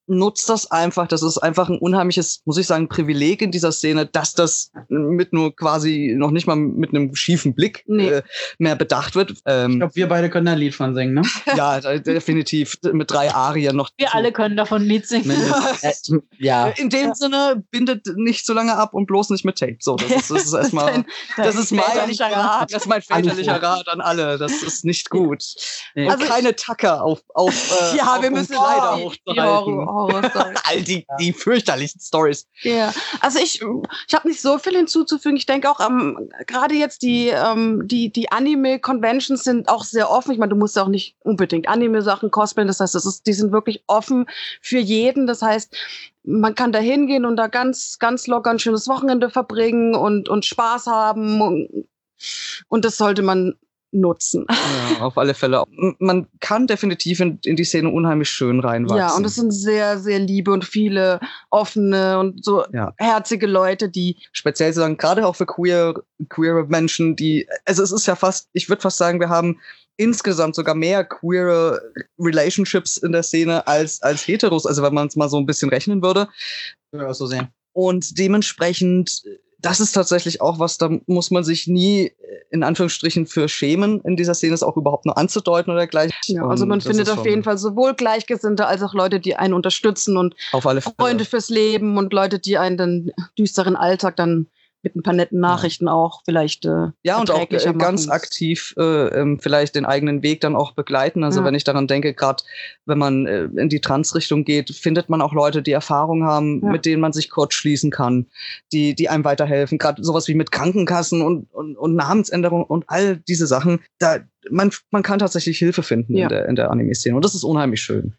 F: nutzt das einfach. Das ist einfach ein unheimliches, muss ich sagen, Privileg in dieser Szene, dass das mit nur quasi noch nicht mal mit einem schiefen Blick
E: Nee.
F: äh, mehr bedacht wird. Ähm,
B: Ich glaube, wir beide können da ein Lied von singen, ne?
F: ja, da- definitiv mit drei Arien noch.
C: Wir
F: dazu.
C: alle können davon ein Lied singen.
B: Äh, ja.
F: In dem Sinne, bindet nicht so lange ab und bloß nicht mit Tape. So, das ist, das ist erstmal,
E: Dein-
F: das ist mein,
E: väterlicher Rat.
F: das ist mein väterlicher Rat an alle. Das ist nicht gut.
B: Nee.
F: Und
E: Also
F: keine Tacker auf, auf, äh,
E: Ja,
F: auf
E: wir
F: um
E: müssen
F: Kleider
E: die, die
F: hochzuhalten.
E: Horror, Horror-Story.
F: All die, die fürchterlichsten Stories.
E: Ja, also ich, ich habe nicht so viel hinzuzufügen. Ich denke auch, ähm, gerade jetzt die, ähm, die, die Anime-Conventions sind auch sehr offen. Ich meine, du musst ja auch nicht unbedingt Anime-Sachen cosplayen. Das heißt, das ist, die sind wirklich offen für jeden. Das heißt, man kann da hingehen und da ganz, ganz locker ein schönes Wochenende verbringen und, und Spaß haben. Und, und das sollte man nutzen.
F: Ja, auf alle Fälle. Man kann definitiv in, in die Szene unheimlich schön reinwachsen.
E: Ja, und es sind sehr, sehr liebe und viele offene und so
F: Ja.
E: herzige Leute, die
F: Speziell sagen, gerade auch für queer, queere Menschen, die, also es ist ja fast, ich würde fast sagen, wir haben insgesamt sogar mehr queere Relationships in der Szene als, als Heteros, also wenn man es mal so ein bisschen rechnen würde.
B: Würde ich auch so sehen.
F: Und dementsprechend, das ist tatsächlich auch was, da muss man sich nie in Anführungsstrichen für schämen, in dieser Szene es auch überhaupt nur anzudeuten oder gleich.
E: Ja, also man
F: Und das
E: findet
F: ist
E: auf
F: schon
E: jeden Fall sowohl Gleichgesinnte als auch Leute, die einen unterstützen und
F: auf alle Fälle.
E: Freunde fürs Leben und Leute, die einen den düsteren Alltag dann mit ein paar netten Nachrichten auch vielleicht äh,
F: Ja, und auch
E: erträglicher
F: äh, ganz
E: machen.
F: aktiv äh, ähm, vielleicht den eigenen Weg dann auch begleiten. Also
E: Ja.
F: wenn ich daran denke, gerade wenn man äh, in die Trans-Richtung geht, findet man auch Leute, die Erfahrung haben,
E: Ja.
F: mit denen man sich kurz schließen kann, die, die einem weiterhelfen. Gerade sowas wie mit Krankenkassen und, und, und Namensänderung und all diese Sachen. Da, man, man kann tatsächlich Hilfe finden
E: Ja.
F: in der, in der Anime-Szene. Und das ist unheimlich schön.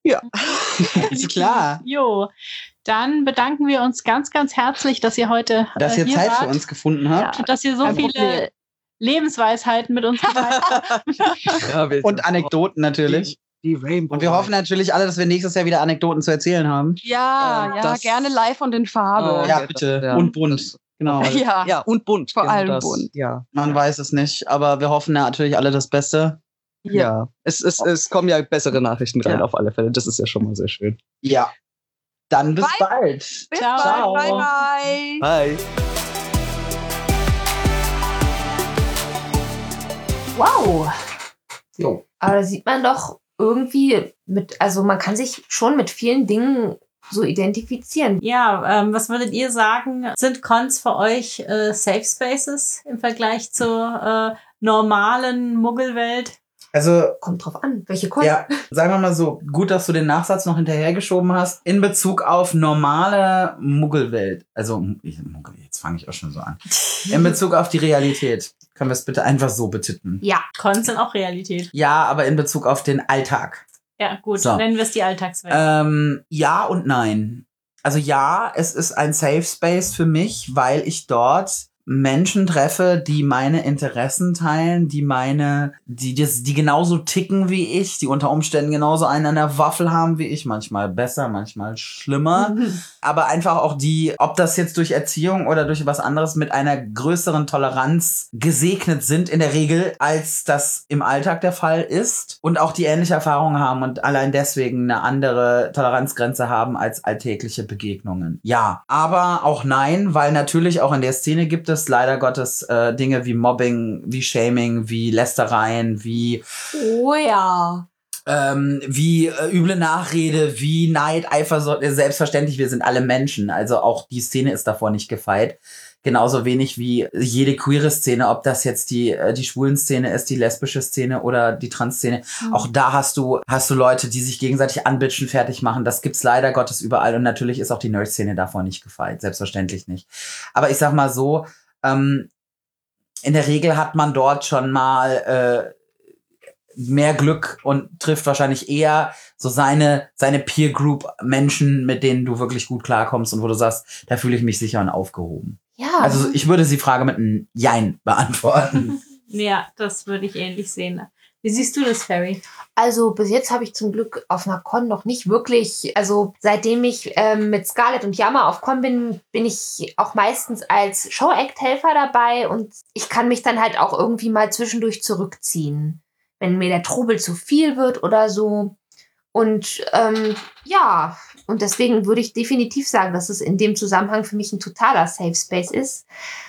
B: Ist klar.
C: Jo, dann bedanken wir uns ganz, ganz herzlich, dass ihr heute
B: Dass
C: äh,
B: ihr
C: hier
B: Zeit
C: wart.
B: für uns gefunden habt.
C: Und dass ihr so
E: Kein
C: viele
E: Problem.
C: Lebensweisheiten mit uns geteilt habt.
F: Ja, wir-
B: Und Anekdoten natürlich.
F: Die Rainbow.
B: Und wir hoffen natürlich alle, dass wir nächstes Jahr wieder Anekdoten zu erzählen haben.
E: Ja,
F: Äh,
E: ja,
F: das-
E: gerne live und in Farbe.
F: Oh,
B: Ja,
F: ja,
B: bitte.
F: ja.
B: Und bunt. Genau.
E: Ja.
F: Ja, und bunt.
E: Vor
F: genau
E: allem
F: das.
E: bunt.
F: Ja.
B: Man weiß es nicht, aber wir hoffen natürlich alle das Beste.
E: Ja.
F: Ja, es, es, es kommen ja bessere Nachrichten rein,
E: Ja.
F: auf alle Fälle. Das ist ja schon mal sehr schön.
B: Ja. Dann bis
E: Bye.
B: bald.
E: Bis
C: Ciao.
E: bald. Bye, bye.
F: Bye.
A: Wow.
B: Jo.
A: Aber da sieht man doch irgendwie mit, also man kann sich schon mit vielen Dingen so identifizieren.
C: Ja, ähm, was würdet ihr sagen? Sind Cons für euch äh, Safe Spaces im Vergleich zur äh, normalen Muggelwelt?
B: Also,
A: Kommt drauf an, welche Kosten.
B: ja, sagen wir mal so, gut, dass du den Nachsatz noch hinterhergeschoben hast. In Bezug auf normale Muggelwelt. Also, ich- Muggel, jetzt fange ich auch schon so an. In Bezug auf die Realität. Können wir es bitte einfach so betiteln?
A: Ja,
C: Cons sind auch Realität.
B: Ja, aber in Bezug auf den Alltag.
C: Ja, gut,
B: So.
C: nennen wir es die Alltagswelt.
B: Ähm, ja und nein. Also ja, es ist ein Safe Space für mich, weil ich dort Menschen treffe, die meine Interessen teilen, die meine, die das, die genauso ticken wie ich, die unter Umständen genauso einen an der Waffel haben wie ich, manchmal besser, manchmal schlimmer, aber einfach auch die, ob das jetzt durch Erziehung oder durch was anderes, mit einer größeren Toleranz gesegnet sind in der Regel, als das im Alltag der Fall ist und auch die ähnliche Erfahrungen haben und allein deswegen eine andere Toleranzgrenze haben als alltägliche Begegnungen. Ja, aber auch nein, weil natürlich auch in der Szene gibt es leider Gottes äh, Dinge wie Mobbing, wie Shaming, wie Lästereien, wie
A: oh ja.
B: ähm, wie äh, üble Nachrede, wie Neid, Eifersucht. Äh, Selbstverständlich, wir sind alle Menschen. Also auch die Szene ist davor nicht gefeit. Genauso wenig wie jede queere Szene, ob das jetzt die, äh, die schwulen Szene ist, die lesbische Szene oder die Trans-Szene. Mhm. Auch da hast du, hast du Leute, die sich gegenseitig anbitschen, fertig machen. Das gibt's leider Gottes überall. Und natürlich ist auch die Nerd-Szene davor nicht gefeit. Selbstverständlich nicht. Aber ich sag mal so, ähm, in der Regel hat man dort schon mal äh, mehr Glück und trifft wahrscheinlich eher so seine, seine Peer Group Menschen, mit denen du wirklich gut klarkommst und wo du sagst, da fühle ich mich sicher und aufgehoben.
A: Ja.
B: Also ich würde die Frage mit einem Jein beantworten.
C: Ja, das würde ich ähnlich sehen. Wie siehst du das, Ferry?
A: Also bis jetzt habe ich zum Glück auf einer Con noch nicht wirklich, also seitdem ich ähm, mit Scarlett und Yama auf Con bin, bin ich auch meistens als Show-Act-Helfer dabei und ich kann mich dann halt auch irgendwie mal zwischendurch zurückziehen, wenn mir der Trubel zu viel wird oder so. Und ähm, ja, und deswegen würde ich definitiv sagen, dass es in dem Zusammenhang für mich ein totaler Safe Space ist.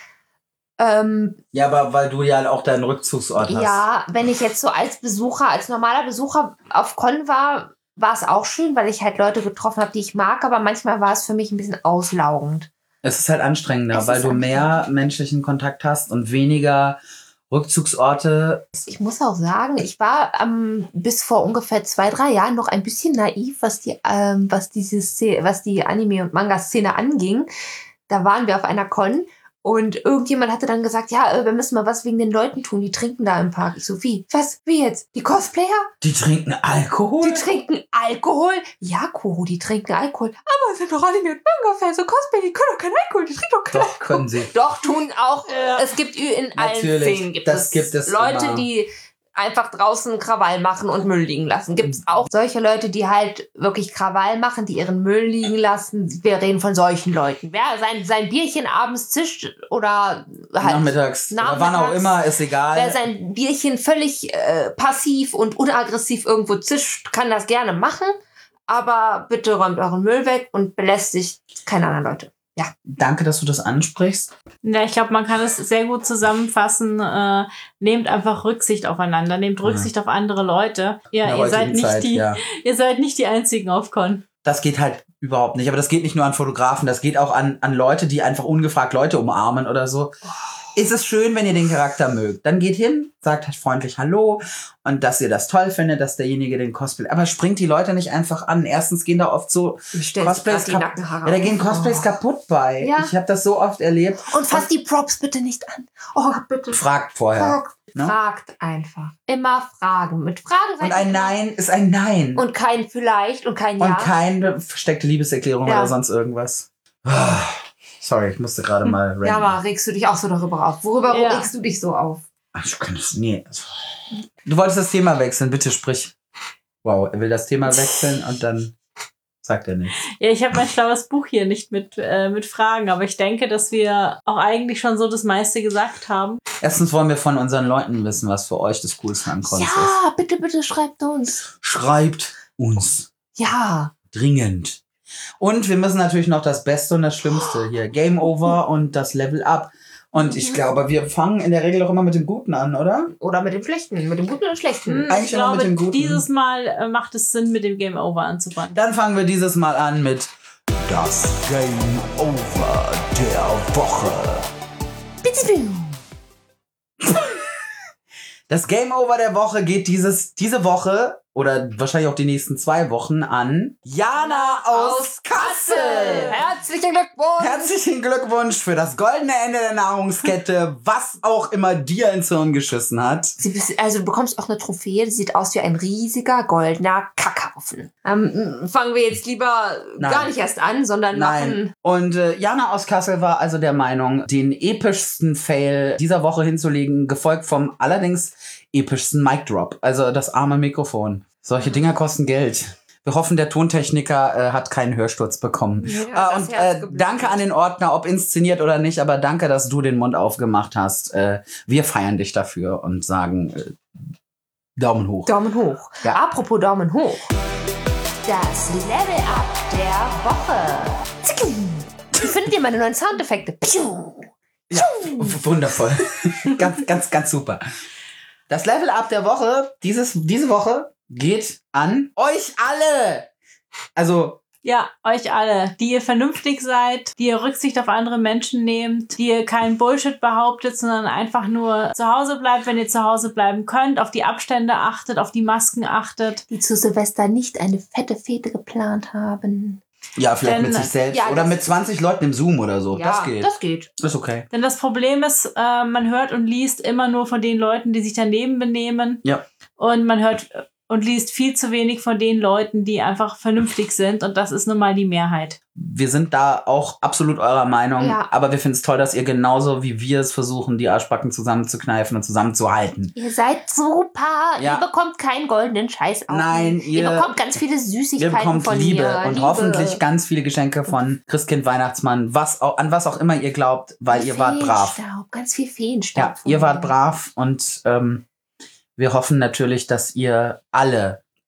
A: Ähm,
B: Ja, aber weil du ja auch deinen Rückzugsort hast.
A: ja, wenn ich jetzt so als Besucher, als normaler Besucher auf Con war, war es auch schön, weil ich halt Leute getroffen habe, die ich mag, aber manchmal war es für mich ein bisschen auslaugend.
B: Es ist halt anstrengender,
A: Es
B: weil
A: ist
B: du mehr menschlichen Kontakt hast und weniger Rückzugsorte.
A: Ich muss auch sagen, ich war ähm, bis vor ungefähr zwei, drei Jahren noch ein bisschen naiv, was die, ähm, was diese Szene, was die Anime- und Manga-Szene anging. Da waren wir auf einer Con und irgendjemand hatte dann gesagt, ja, äh, wir müssen mal was wegen den Leuten tun, die trinken da im Park. Ich so, wie? Was? Wie jetzt? Die Cosplayer?
B: Die trinken Alkohol?
A: Die trinken Alkohol? Ja, Kuro, die trinken Alkohol. Aber es sind doch Anime- und Manga-Fans und Cosplayer, die können doch keinen Alkohol, die trinken doch keinen
B: Doch,
A: Alkohol.
B: können sie.
A: Doch, tun auch.
C: Ja.
A: Es gibt in allen
B: Natürlich,
A: Szenen gibt
B: das
A: es,
B: gibt es
A: Leute,
B: immer.
A: die einfach draußen Krawall machen und Müll liegen lassen. Gibt es auch solche Leute, die halt wirklich Krawall machen, die ihren Müll liegen lassen. Wir reden von solchen Leuten. Wer sein, sein Bierchen abends zischt oder halt
B: Nachmittags, oder wann auch
A: nachmittags,
B: immer, ist egal.
A: wer sein Bierchen völlig äh, passiv und unaggressiv irgendwo zischt, kann das gerne machen. Aber bitte räumt euren Müll weg und belästigt keine anderen Leute. Ja.
B: Danke, dass du das ansprichst.
C: Ja, ich glaube, man kann es sehr gut zusammenfassen. Äh, nehmt einfach Rücksicht aufeinander, nehmt Rücksicht auf andere Leute. Ja,
B: In der
C: ihr seid
B: heutigen
C: nicht
B: Zeit,
C: die,
B: ja.
C: ihr seid nicht die einzigen auf Con.
B: Das geht halt überhaupt nicht. Aber das geht nicht nur an Fotografen, das geht auch an, an Leute, die einfach ungefragt Leute umarmen oder so. Ist es schön, wenn ihr den Charakter mögt. Dann geht hin, sagt halt freundlich Hallo und dass ihr das toll findet, dass derjenige den Cosplay... Aber springt die Leute nicht einfach an. Erstens gehen da oft so Cosplays
A: die
B: kaputt.
A: Nackenhaare
B: Ja, da gehen
A: auf.
B: Cosplays
A: Oh.
B: kaputt bei.
A: Ja.
B: Ich habe das so oft erlebt.
A: Und fasst die Props bitte nicht an. Oh, bitte.
B: Fragt vorher.
A: Fragt,
B: ne?
A: fragt einfach. Immer fragen. Mit Fragen seid
B: Und ein
A: ihr-
B: Nein ist ein Nein.
A: Und kein vielleicht und kein
B: Und
A: Ja.
B: keine versteckte Liebeserklärung
A: Ja.
B: oder sonst irgendwas. Ah, sorry, ich musste gerade mal
A: Ja,
B: random.
A: aber regst du dich auch so darüber auf? Worüber
C: Ja.
A: regst du dich so auf?
B: Ach, ich kann das, nee. Du wolltest das Thema wechseln, bitte sprich. Wow, er will das Thema wechseln und dann sagt er nichts.
C: Ja, ich habe mein schlaues Buch hier nicht mit, äh, mit Fragen, aber ich denke, dass wir auch eigentlich schon so das meiste gesagt haben.
B: Erstens wollen wir von unseren Leuten wissen, was für euch das Coolste an Cons ist.
A: Ja, bitte, bitte schreibt uns.
B: Schreibt uns.
A: Ja.
B: Dringend. Und wir müssen natürlich noch das Beste und das Schlimmste hier. Game Over und das Level Up. Und ich glaube, wir fangen in der Regel auch immer mit dem Guten an, oder?
A: Oder mit dem Schlechten. Mit dem Guten oder Schlechten.
C: Hm,
B: Eigentlich
C: ich
B: immer mit
C: glaube,
B: dem Guten.
C: dieses Mal äh, macht es Sinn, mit dem Game Over anzufangen.
B: Dann fangen wir dieses Mal an mit das Game Over der Woche. Das Game Over der Woche geht dieses, diese Woche oder wahrscheinlich auch die nächsten zwei Wochen an Jana aus Kassel.
A: Herzlichen Glückwunsch.
B: Herzlichen Glückwunsch für das goldene Ende der Nahrungskette, was auch immer dir ins Hirn geschissen hat.
A: Sie, bist- also du bekommst auch eine Trophäe, die sieht aus wie ein riesiger goldener Kackhaufen. Ähm, fangen wir jetzt lieber
B: Nein.
A: gar nicht erst an, sondern
B: Nein.
A: machen...
B: Und äh, Jana aus Kassel war also der Meinung, den epischsten Fail dieser Woche hinzulegen, gefolgt vom allerdings epischsten Mic Drop. Also das arme Mikrofon. Solche Dinger kosten Geld. Wir hoffen, der Tontechniker äh, hat keinen Hörsturz bekommen.
A: Ja,
B: äh,
A: das
B: und
A: Herz
B: äh,
A: geblutet.
B: danke an den Ordner, ob inszeniert oder nicht, aber danke, dass du den Mund aufgemacht hast. Äh, wir feiern dich dafür und sagen äh, Daumen hoch.
A: Daumen hoch.
B: Ja.
A: Apropos Daumen hoch. Das Level Up der Woche. Zicking. Wie findet ihr meine neuen Soundeffekte? Piu.
B: Ja, w- wundervoll. ganz, ganz, ganz super. Das Level Up der Woche, dieses, diese Woche, geht an euch alle. Also,
C: Ja, euch alle, die ihr vernünftig seid, die ihr Rücksicht auf andere Menschen nehmt, die ihr keinen Bullshit behauptet, sondern einfach nur zu Hause bleibt, wenn ihr zu Hause bleiben könnt, auf die Abstände achtet, auf die Masken achtet.
A: Die zu Silvester nicht eine fette Fete geplant haben.
B: ja, vielleicht
C: Denn,
B: mit sich selbst
A: ja,
B: oder
A: das-
B: mit zwanzig Leuten im Zoom oder so. das geht.
A: Das geht.
B: ist okay.
C: Denn das Problem ist, äh, man hört und liest immer nur von den Leuten, die sich daneben benehmen.
B: Ja.
C: Und man hört und liest viel zu wenig von den Leuten, die einfach vernünftig sind. Und das ist nun mal die Mehrheit.
B: Wir sind da auch absolut eurer Meinung,
A: Ja.
B: aber wir finden es toll, dass ihr genauso wie wir es versuchen, die Arschbacken zusammenzukneifen und zusammenzuhalten.
A: Ihr seid super.
B: Ja.
A: Ihr bekommt keinen goldenen Scheiß auf.
B: Nein,
A: ihr,
B: ihr-
A: bekommt ganz viele
B: Ihr
A: Süßigkeiten
B: bekommt
A: von
B: Liebe
A: mir.
B: und
A: Liebe.
B: hoffentlich ganz viele Geschenke von Christkind, Weihnachtsmann, was auch, an was auch immer ihr glaubt, weil ihr wart brav.
A: Feenstaub, ganz viel Feenstaub.
B: Ja,
A: von
B: ihr wart
A: mir.
B: brav und ähm, wir hoffen natürlich, dass ihr alle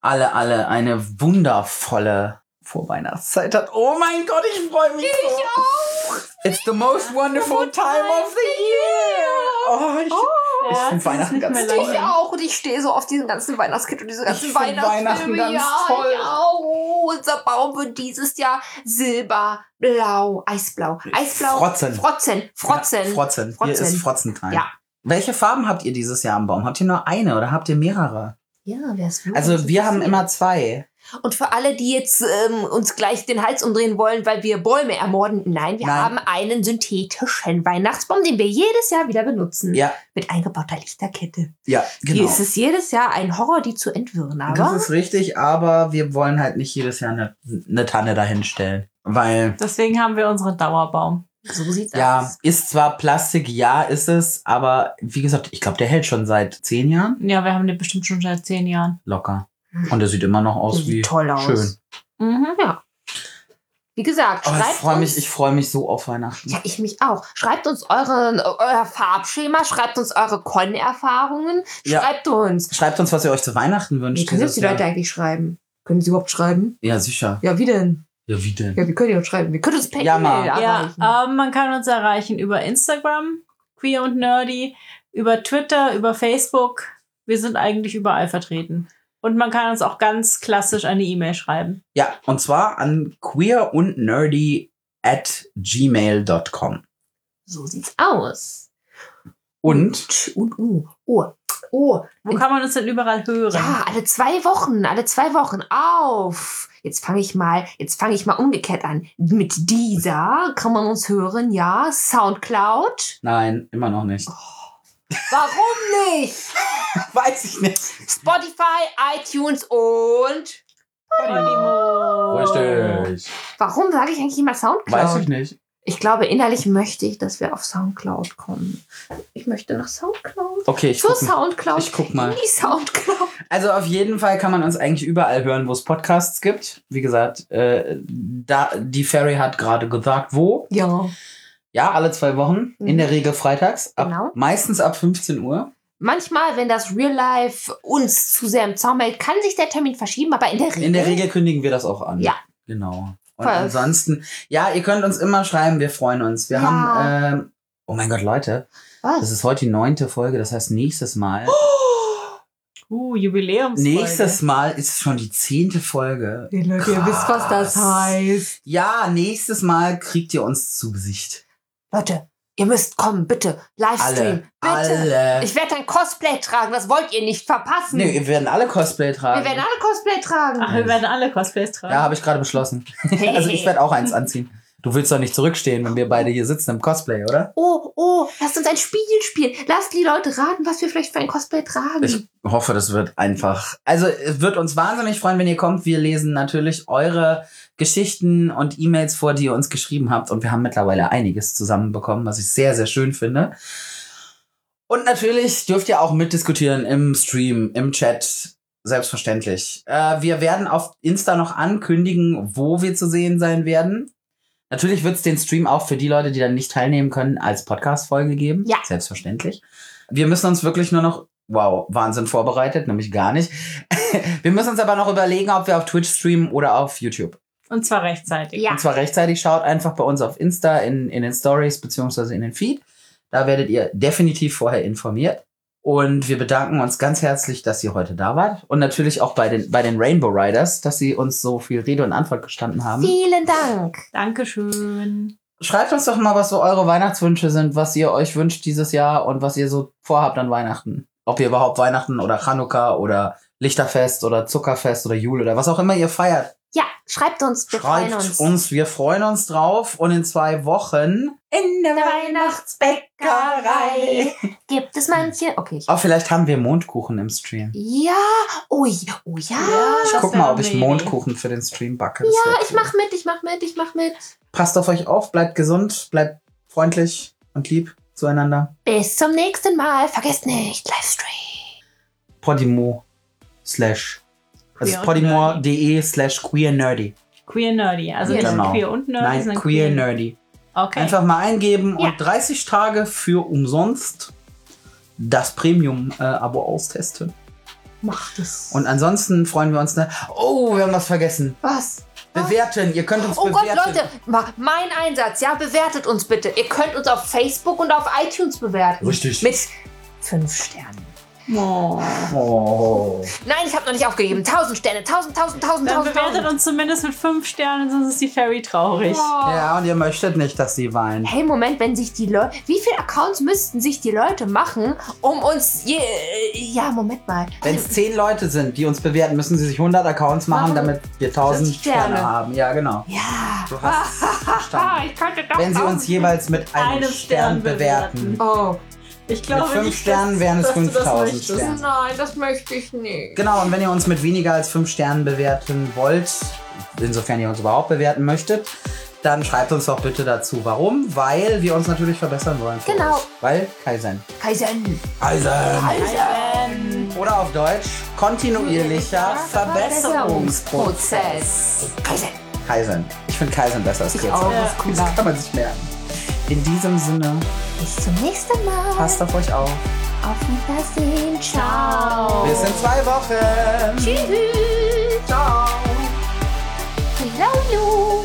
B: alle, alle eine wundervolle Vorweihnachtszeit hat. Oh mein Gott, ich freue mich so. Ich auch. It's the most wonderful time of the year. Oh, ich,
C: Ja,
B: ich
C: es
B: finde
C: ist
B: Weihnachten
C: nicht
B: ganz
C: mehr
B: toll.
C: lange.
A: Ich auch. Und ich stehe so auf diesen ganzen Weihnachtskit und diese ganzen
B: Ich find Weihnachten
A: Weihnachtsfilme.
B: ganz
A: ja,
B: toll.
A: Ich auch. Unser Baum wird dieses Jahr silber, blau, eisblau. Eisblau.
B: Frotzen.
A: Frotzen. Frotzen.
B: Ja, Frotzen. Hier
A: Frotzen.
B: ist Frotzentime.
A: Ja.
B: Welche Farben habt ihr dieses Jahr am Baum? Habt ihr nur eine oder habt ihr mehrere?
A: Ja, wer es will.
B: Also wir haben immer zwei.
A: Und für alle, die jetzt ähm, uns gleich den Hals umdrehen wollen, weil wir Bäume ermorden, nein, wir
B: Nein.
A: haben einen synthetischen Weihnachtsbaum, den wir jedes Jahr wieder benutzen.
B: Ja,
A: Mit eingebauter Lichterkette.
B: ja,
A: Hier
B: genau.
A: ist es jedes Jahr ein Horror, die zu entwirren,
B: Das
A: aber
B: ist richtig, aber wir wollen halt nicht jedes Jahr eine, eine Tanne dahinstellen. Weil,
C: Deswegen haben wir unseren Dauerbaum.
A: so sieht's
B: ja,
A: aus.
B: ist zwar Plastik, ja, ist es, aber wie gesagt, ich glaube, der hält schon seit zehn Jahren
C: Ja, wir haben den bestimmt schon seit zehn Jahren.
B: locker. Und der sieht immer noch aus
A: Sieht
B: wie
A: toll aus.
B: schön.
C: Mhm.
A: Ja. Wie gesagt,
B: Aber ich
A: schreibt
B: freue
A: uns.
B: mich, ich freue mich so auf Weihnachten.
A: Ja, ich mich auch. Schreibt uns eure, euer Farbschema, schreibt uns eure Con-Erfahrungen,
B: Ja.
A: schreibt uns.
B: Schreibt uns, was ihr euch zu Weihnachten
A: Wie
B: wünscht.
A: können
B: dieses
A: jetzt die Leute
B: Jahr.
A: eigentlich schreiben? Können sie überhaupt schreiben?
B: Ja, sicher.
A: Ja, wie denn?
B: Ja, wie denn?
A: Ja, wie könnt ihr uns schreiben? Wir können uns per
B: Ja,
A: E-Mail
B: mal.
C: Ja,
A: erreichen.
C: ähm, man kann uns erreichen über Instagram, Queer und Nerdy, über Twitter, über Facebook. Wir sind eigentlich überall vertreten. Und man kann uns auch ganz klassisch eine E-Mail schreiben.
B: Ja, und zwar an queer und nerdy at gmail dot com.
A: So sieht's aus.
B: Und
A: Und, uh, oh, oh.
C: Wo kann man uns denn überall hören?
A: Ja, alle zwei Wochen, alle zwei Wochen auf. Jetzt fange ich mal, jetzt fange ich mal umgekehrt an. Mit dieser kann man uns hören, ja. Soundcloud.
B: nein, immer noch nicht.
A: Warum nicht?
B: Weiß ich nicht.
A: Spotify, iTunes und
C: Podimo.
B: Richtig.
A: warum sage ich eigentlich immer Soundcloud?
B: Weiß ich nicht.
A: Ich glaube, innerlich möchte ich, dass wir auf Soundcloud kommen. Ich möchte nach Soundcloud.
B: Okay, ich
A: Zur
B: guck, mal.
A: Soundcloud.
B: ich guck mal.
A: In die Soundcloud.
B: Also auf jeden Fall kann man uns eigentlich überall hören, wo es Podcasts gibt. Wie gesagt, äh, da, die Ferry hat gerade gesagt, wo.
A: Ja.
B: Ja, alle zwei Wochen. In
A: Mhm.
B: der Regel freitags. Ab,
A: Genau.
B: Meistens ab fünfzehn Uhr.
A: Manchmal, wenn das Real Life uns zu sehr im Zaum hält, kann sich der Termin verschieben, aber in der Regel.
B: In der Regel kündigen wir das auch an.
A: Ja.
B: Genau. Und
A: Voll.
B: ansonsten, ja, ihr könnt uns immer schreiben, wir freuen uns. Wir
A: Ja.
B: haben, ähm, oh mein Gott, Leute,
A: Was?
B: das ist heute die neunte Folge, das heißt nächstes Mal.
C: Uh, Jubiläumsfolge.
B: Nächstes Mal ist schon die zehnte Folge.
A: Hey Leute, ihr wisst, was das
B: Krass.
A: heißt.
B: Ja, nächstes Mal kriegt ihr uns zu Gesicht.
A: Leute, ihr müsst kommen, bitte. Livestream.
B: Alle.
A: Bitte.
B: Alle.
A: Ich werde ein Cosplay tragen, das wollt ihr nicht verpassen.
B: Nee, wir werden alle Cosplay tragen.
A: Wir werden alle Cosplay tragen.
C: Ach, wir werden alle Cosplays tragen.
B: Ja, habe ich gerade beschlossen. Also ich werde auch eins anziehen. Du willst doch nicht zurückstehen, wenn wir beide hier sitzen im Cosplay, oder?
A: Oh, oh, lasst uns ein Spiel spielen. Lasst die Leute raten, was wir vielleicht für ein Cosplay tragen.
B: Ich hoffe, das wird einfach. Also es wird uns wahnsinnig freuen, wenn ihr kommt. Wir lesen natürlich eure Geschichten und E-Mails vor, die ihr uns geschrieben habt. Und wir haben mittlerweile einiges zusammenbekommen, was ich sehr, sehr schön finde. Und natürlich dürft ihr auch mitdiskutieren im Stream, im Chat. Selbstverständlich. Äh, wir werden auf Insta noch ankündigen, wo wir zu sehen sein werden. Natürlich wird es den Stream auch für die Leute, die dann nicht teilnehmen können, als Podcast-Folge geben.
A: Ja.
B: Selbstverständlich. Wir müssen uns wirklich nur noch, wow, Wahnsinn vorbereitet, nämlich gar nicht. Wir müssen uns aber noch überlegen, ob wir auf Twitch streamen oder auf YouTube.
C: Und zwar rechtzeitig.
A: Ja.
B: Und zwar rechtzeitig. Schaut einfach bei uns auf Insta in, in den Stories beziehungsweise in den Feed. Da werdet ihr definitiv vorher informiert. Und wir bedanken uns ganz herzlich, dass ihr heute da wart. Und natürlich auch bei den, bei den Rainbow Riders, dass sie uns so viel Rede und Antwort gestanden haben.
A: Vielen Dank.
C: Dankeschön.
B: Schreibt uns doch mal, was so eure Weihnachtswünsche sind, was ihr euch wünscht dieses Jahr und was ihr so vorhabt an Weihnachten. Ob ihr überhaupt Weihnachten oder Chanukka oder Lichterfest oder Zuckerfest oder Jule oder was auch immer ihr feiert.
A: Ja, schreibt uns. Wir
B: Schreibt
A: freuen uns.
B: uns, wir freuen uns drauf. Und in zwei Wochen in der Weihnachtsbäckerei.
A: Gibt es manche? Okay. Ich
B: Oh, vielleicht haben wir Mondkuchen im Stream.
A: ja. Ui. Oh ja.
B: Ich
C: das
B: guck
C: wär
B: mal, ob
C: eine
B: ich
C: Idee.
B: Mondkuchen für den Stream backe. Das
A: Ja,
B: wär
A: ich
B: cool.
A: mach mit, ich mach mit, ich mach mit.
B: Passt auf euch auf, bleibt gesund, bleibt freundlich und lieb zueinander.
A: Bis zum nächsten Mal. Vergesst nicht, Livestream.
B: Podimo slash also
C: Queer und
B: podimo.de slash queer nerdy.
C: Queer Nerdy. Also
A: Ja,
C: nicht
B: genau.
C: queer und nerdy,
B: Nein,
C: sondern
B: queer nerdy.
C: Okay.
B: Einfach mal eingeben
A: Ja.
B: und dreißig Tage für umsonst das Premium-Abo austesten.
A: Macht es.
B: Und ansonsten freuen wir uns, ne? Oh, wir haben was vergessen.
A: Was?
B: Bewerten, ihr könnt uns
A: Oh
B: bewerten.
A: Gott, Leute, ma- mein Einsatz, ja, bewertet uns bitte. Ihr könnt uns auf Facebook und auf iTunes bewerten.
B: Richtig.
A: Mit fünf Sternen.
B: Oh.
A: Nein, ich habe noch nicht aufgegeben. Tausend Sterne, tausend, tausend, tausend,
C: Dann
A: tausend,
C: bewertet
A: tausend.
C: uns zumindest mit fünf Sternen, sonst ist die Fairy traurig.
B: Ja, und ihr möchtet nicht, dass sie weinen.
A: Hey, Moment, wenn sich die Leute... Wie viele Accounts müssten sich die Leute machen, um uns... Je, ja, Moment mal.
B: Wenn es zehn Leute sind, die uns bewerten, müssen sie sich hundert Accounts machen,
A: Machen
B: damit wir tausend
A: Sterne.
B: Sterne haben. Ja, genau.
A: Ja.
B: Du hast es verstanden.
A: Ich könnte doch
B: Wenn sie uns
A: tausend-
B: jeweils mit einem,
C: Einem
B: Stern
C: Stern
B: bewerten.
A: Oh,
C: Ich glaube
B: Mit fünf
C: nicht,
B: Sternen
C: dass,
B: wären es
C: dass du das
B: fünftausend
C: möchtest.
B: Sterne.
A: nein, das möchte ich nicht.
B: Genau, und wenn ihr uns mit weniger als fünf Sternen bewerten wollt, insofern ihr uns überhaupt bewerten möchtet, dann schreibt uns doch bitte dazu, warum. Weil wir uns natürlich verbessern wollen. für
A: Genau.
B: euch. Weil Kaizen.
A: Kaizen.
B: Kaizen. Oder auf Deutsch, kontinuierlicher Verbesserungsprozess.
A: Kaizen.
B: Kaizen. Ich finde Kaizen besser als
A: Ich
B: kürzer.
A: auch,
C: Ja.
A: ist cooler.
B: Das kann man sich merken. In diesem Sinne,
A: Bis zum nächsten Mal.
B: passt auf euch auf.
A: Auf Wiedersehen. Ciao.
B: Bis in zwei Wochen.
A: Tschüss.
B: Ciao.
A: We love you.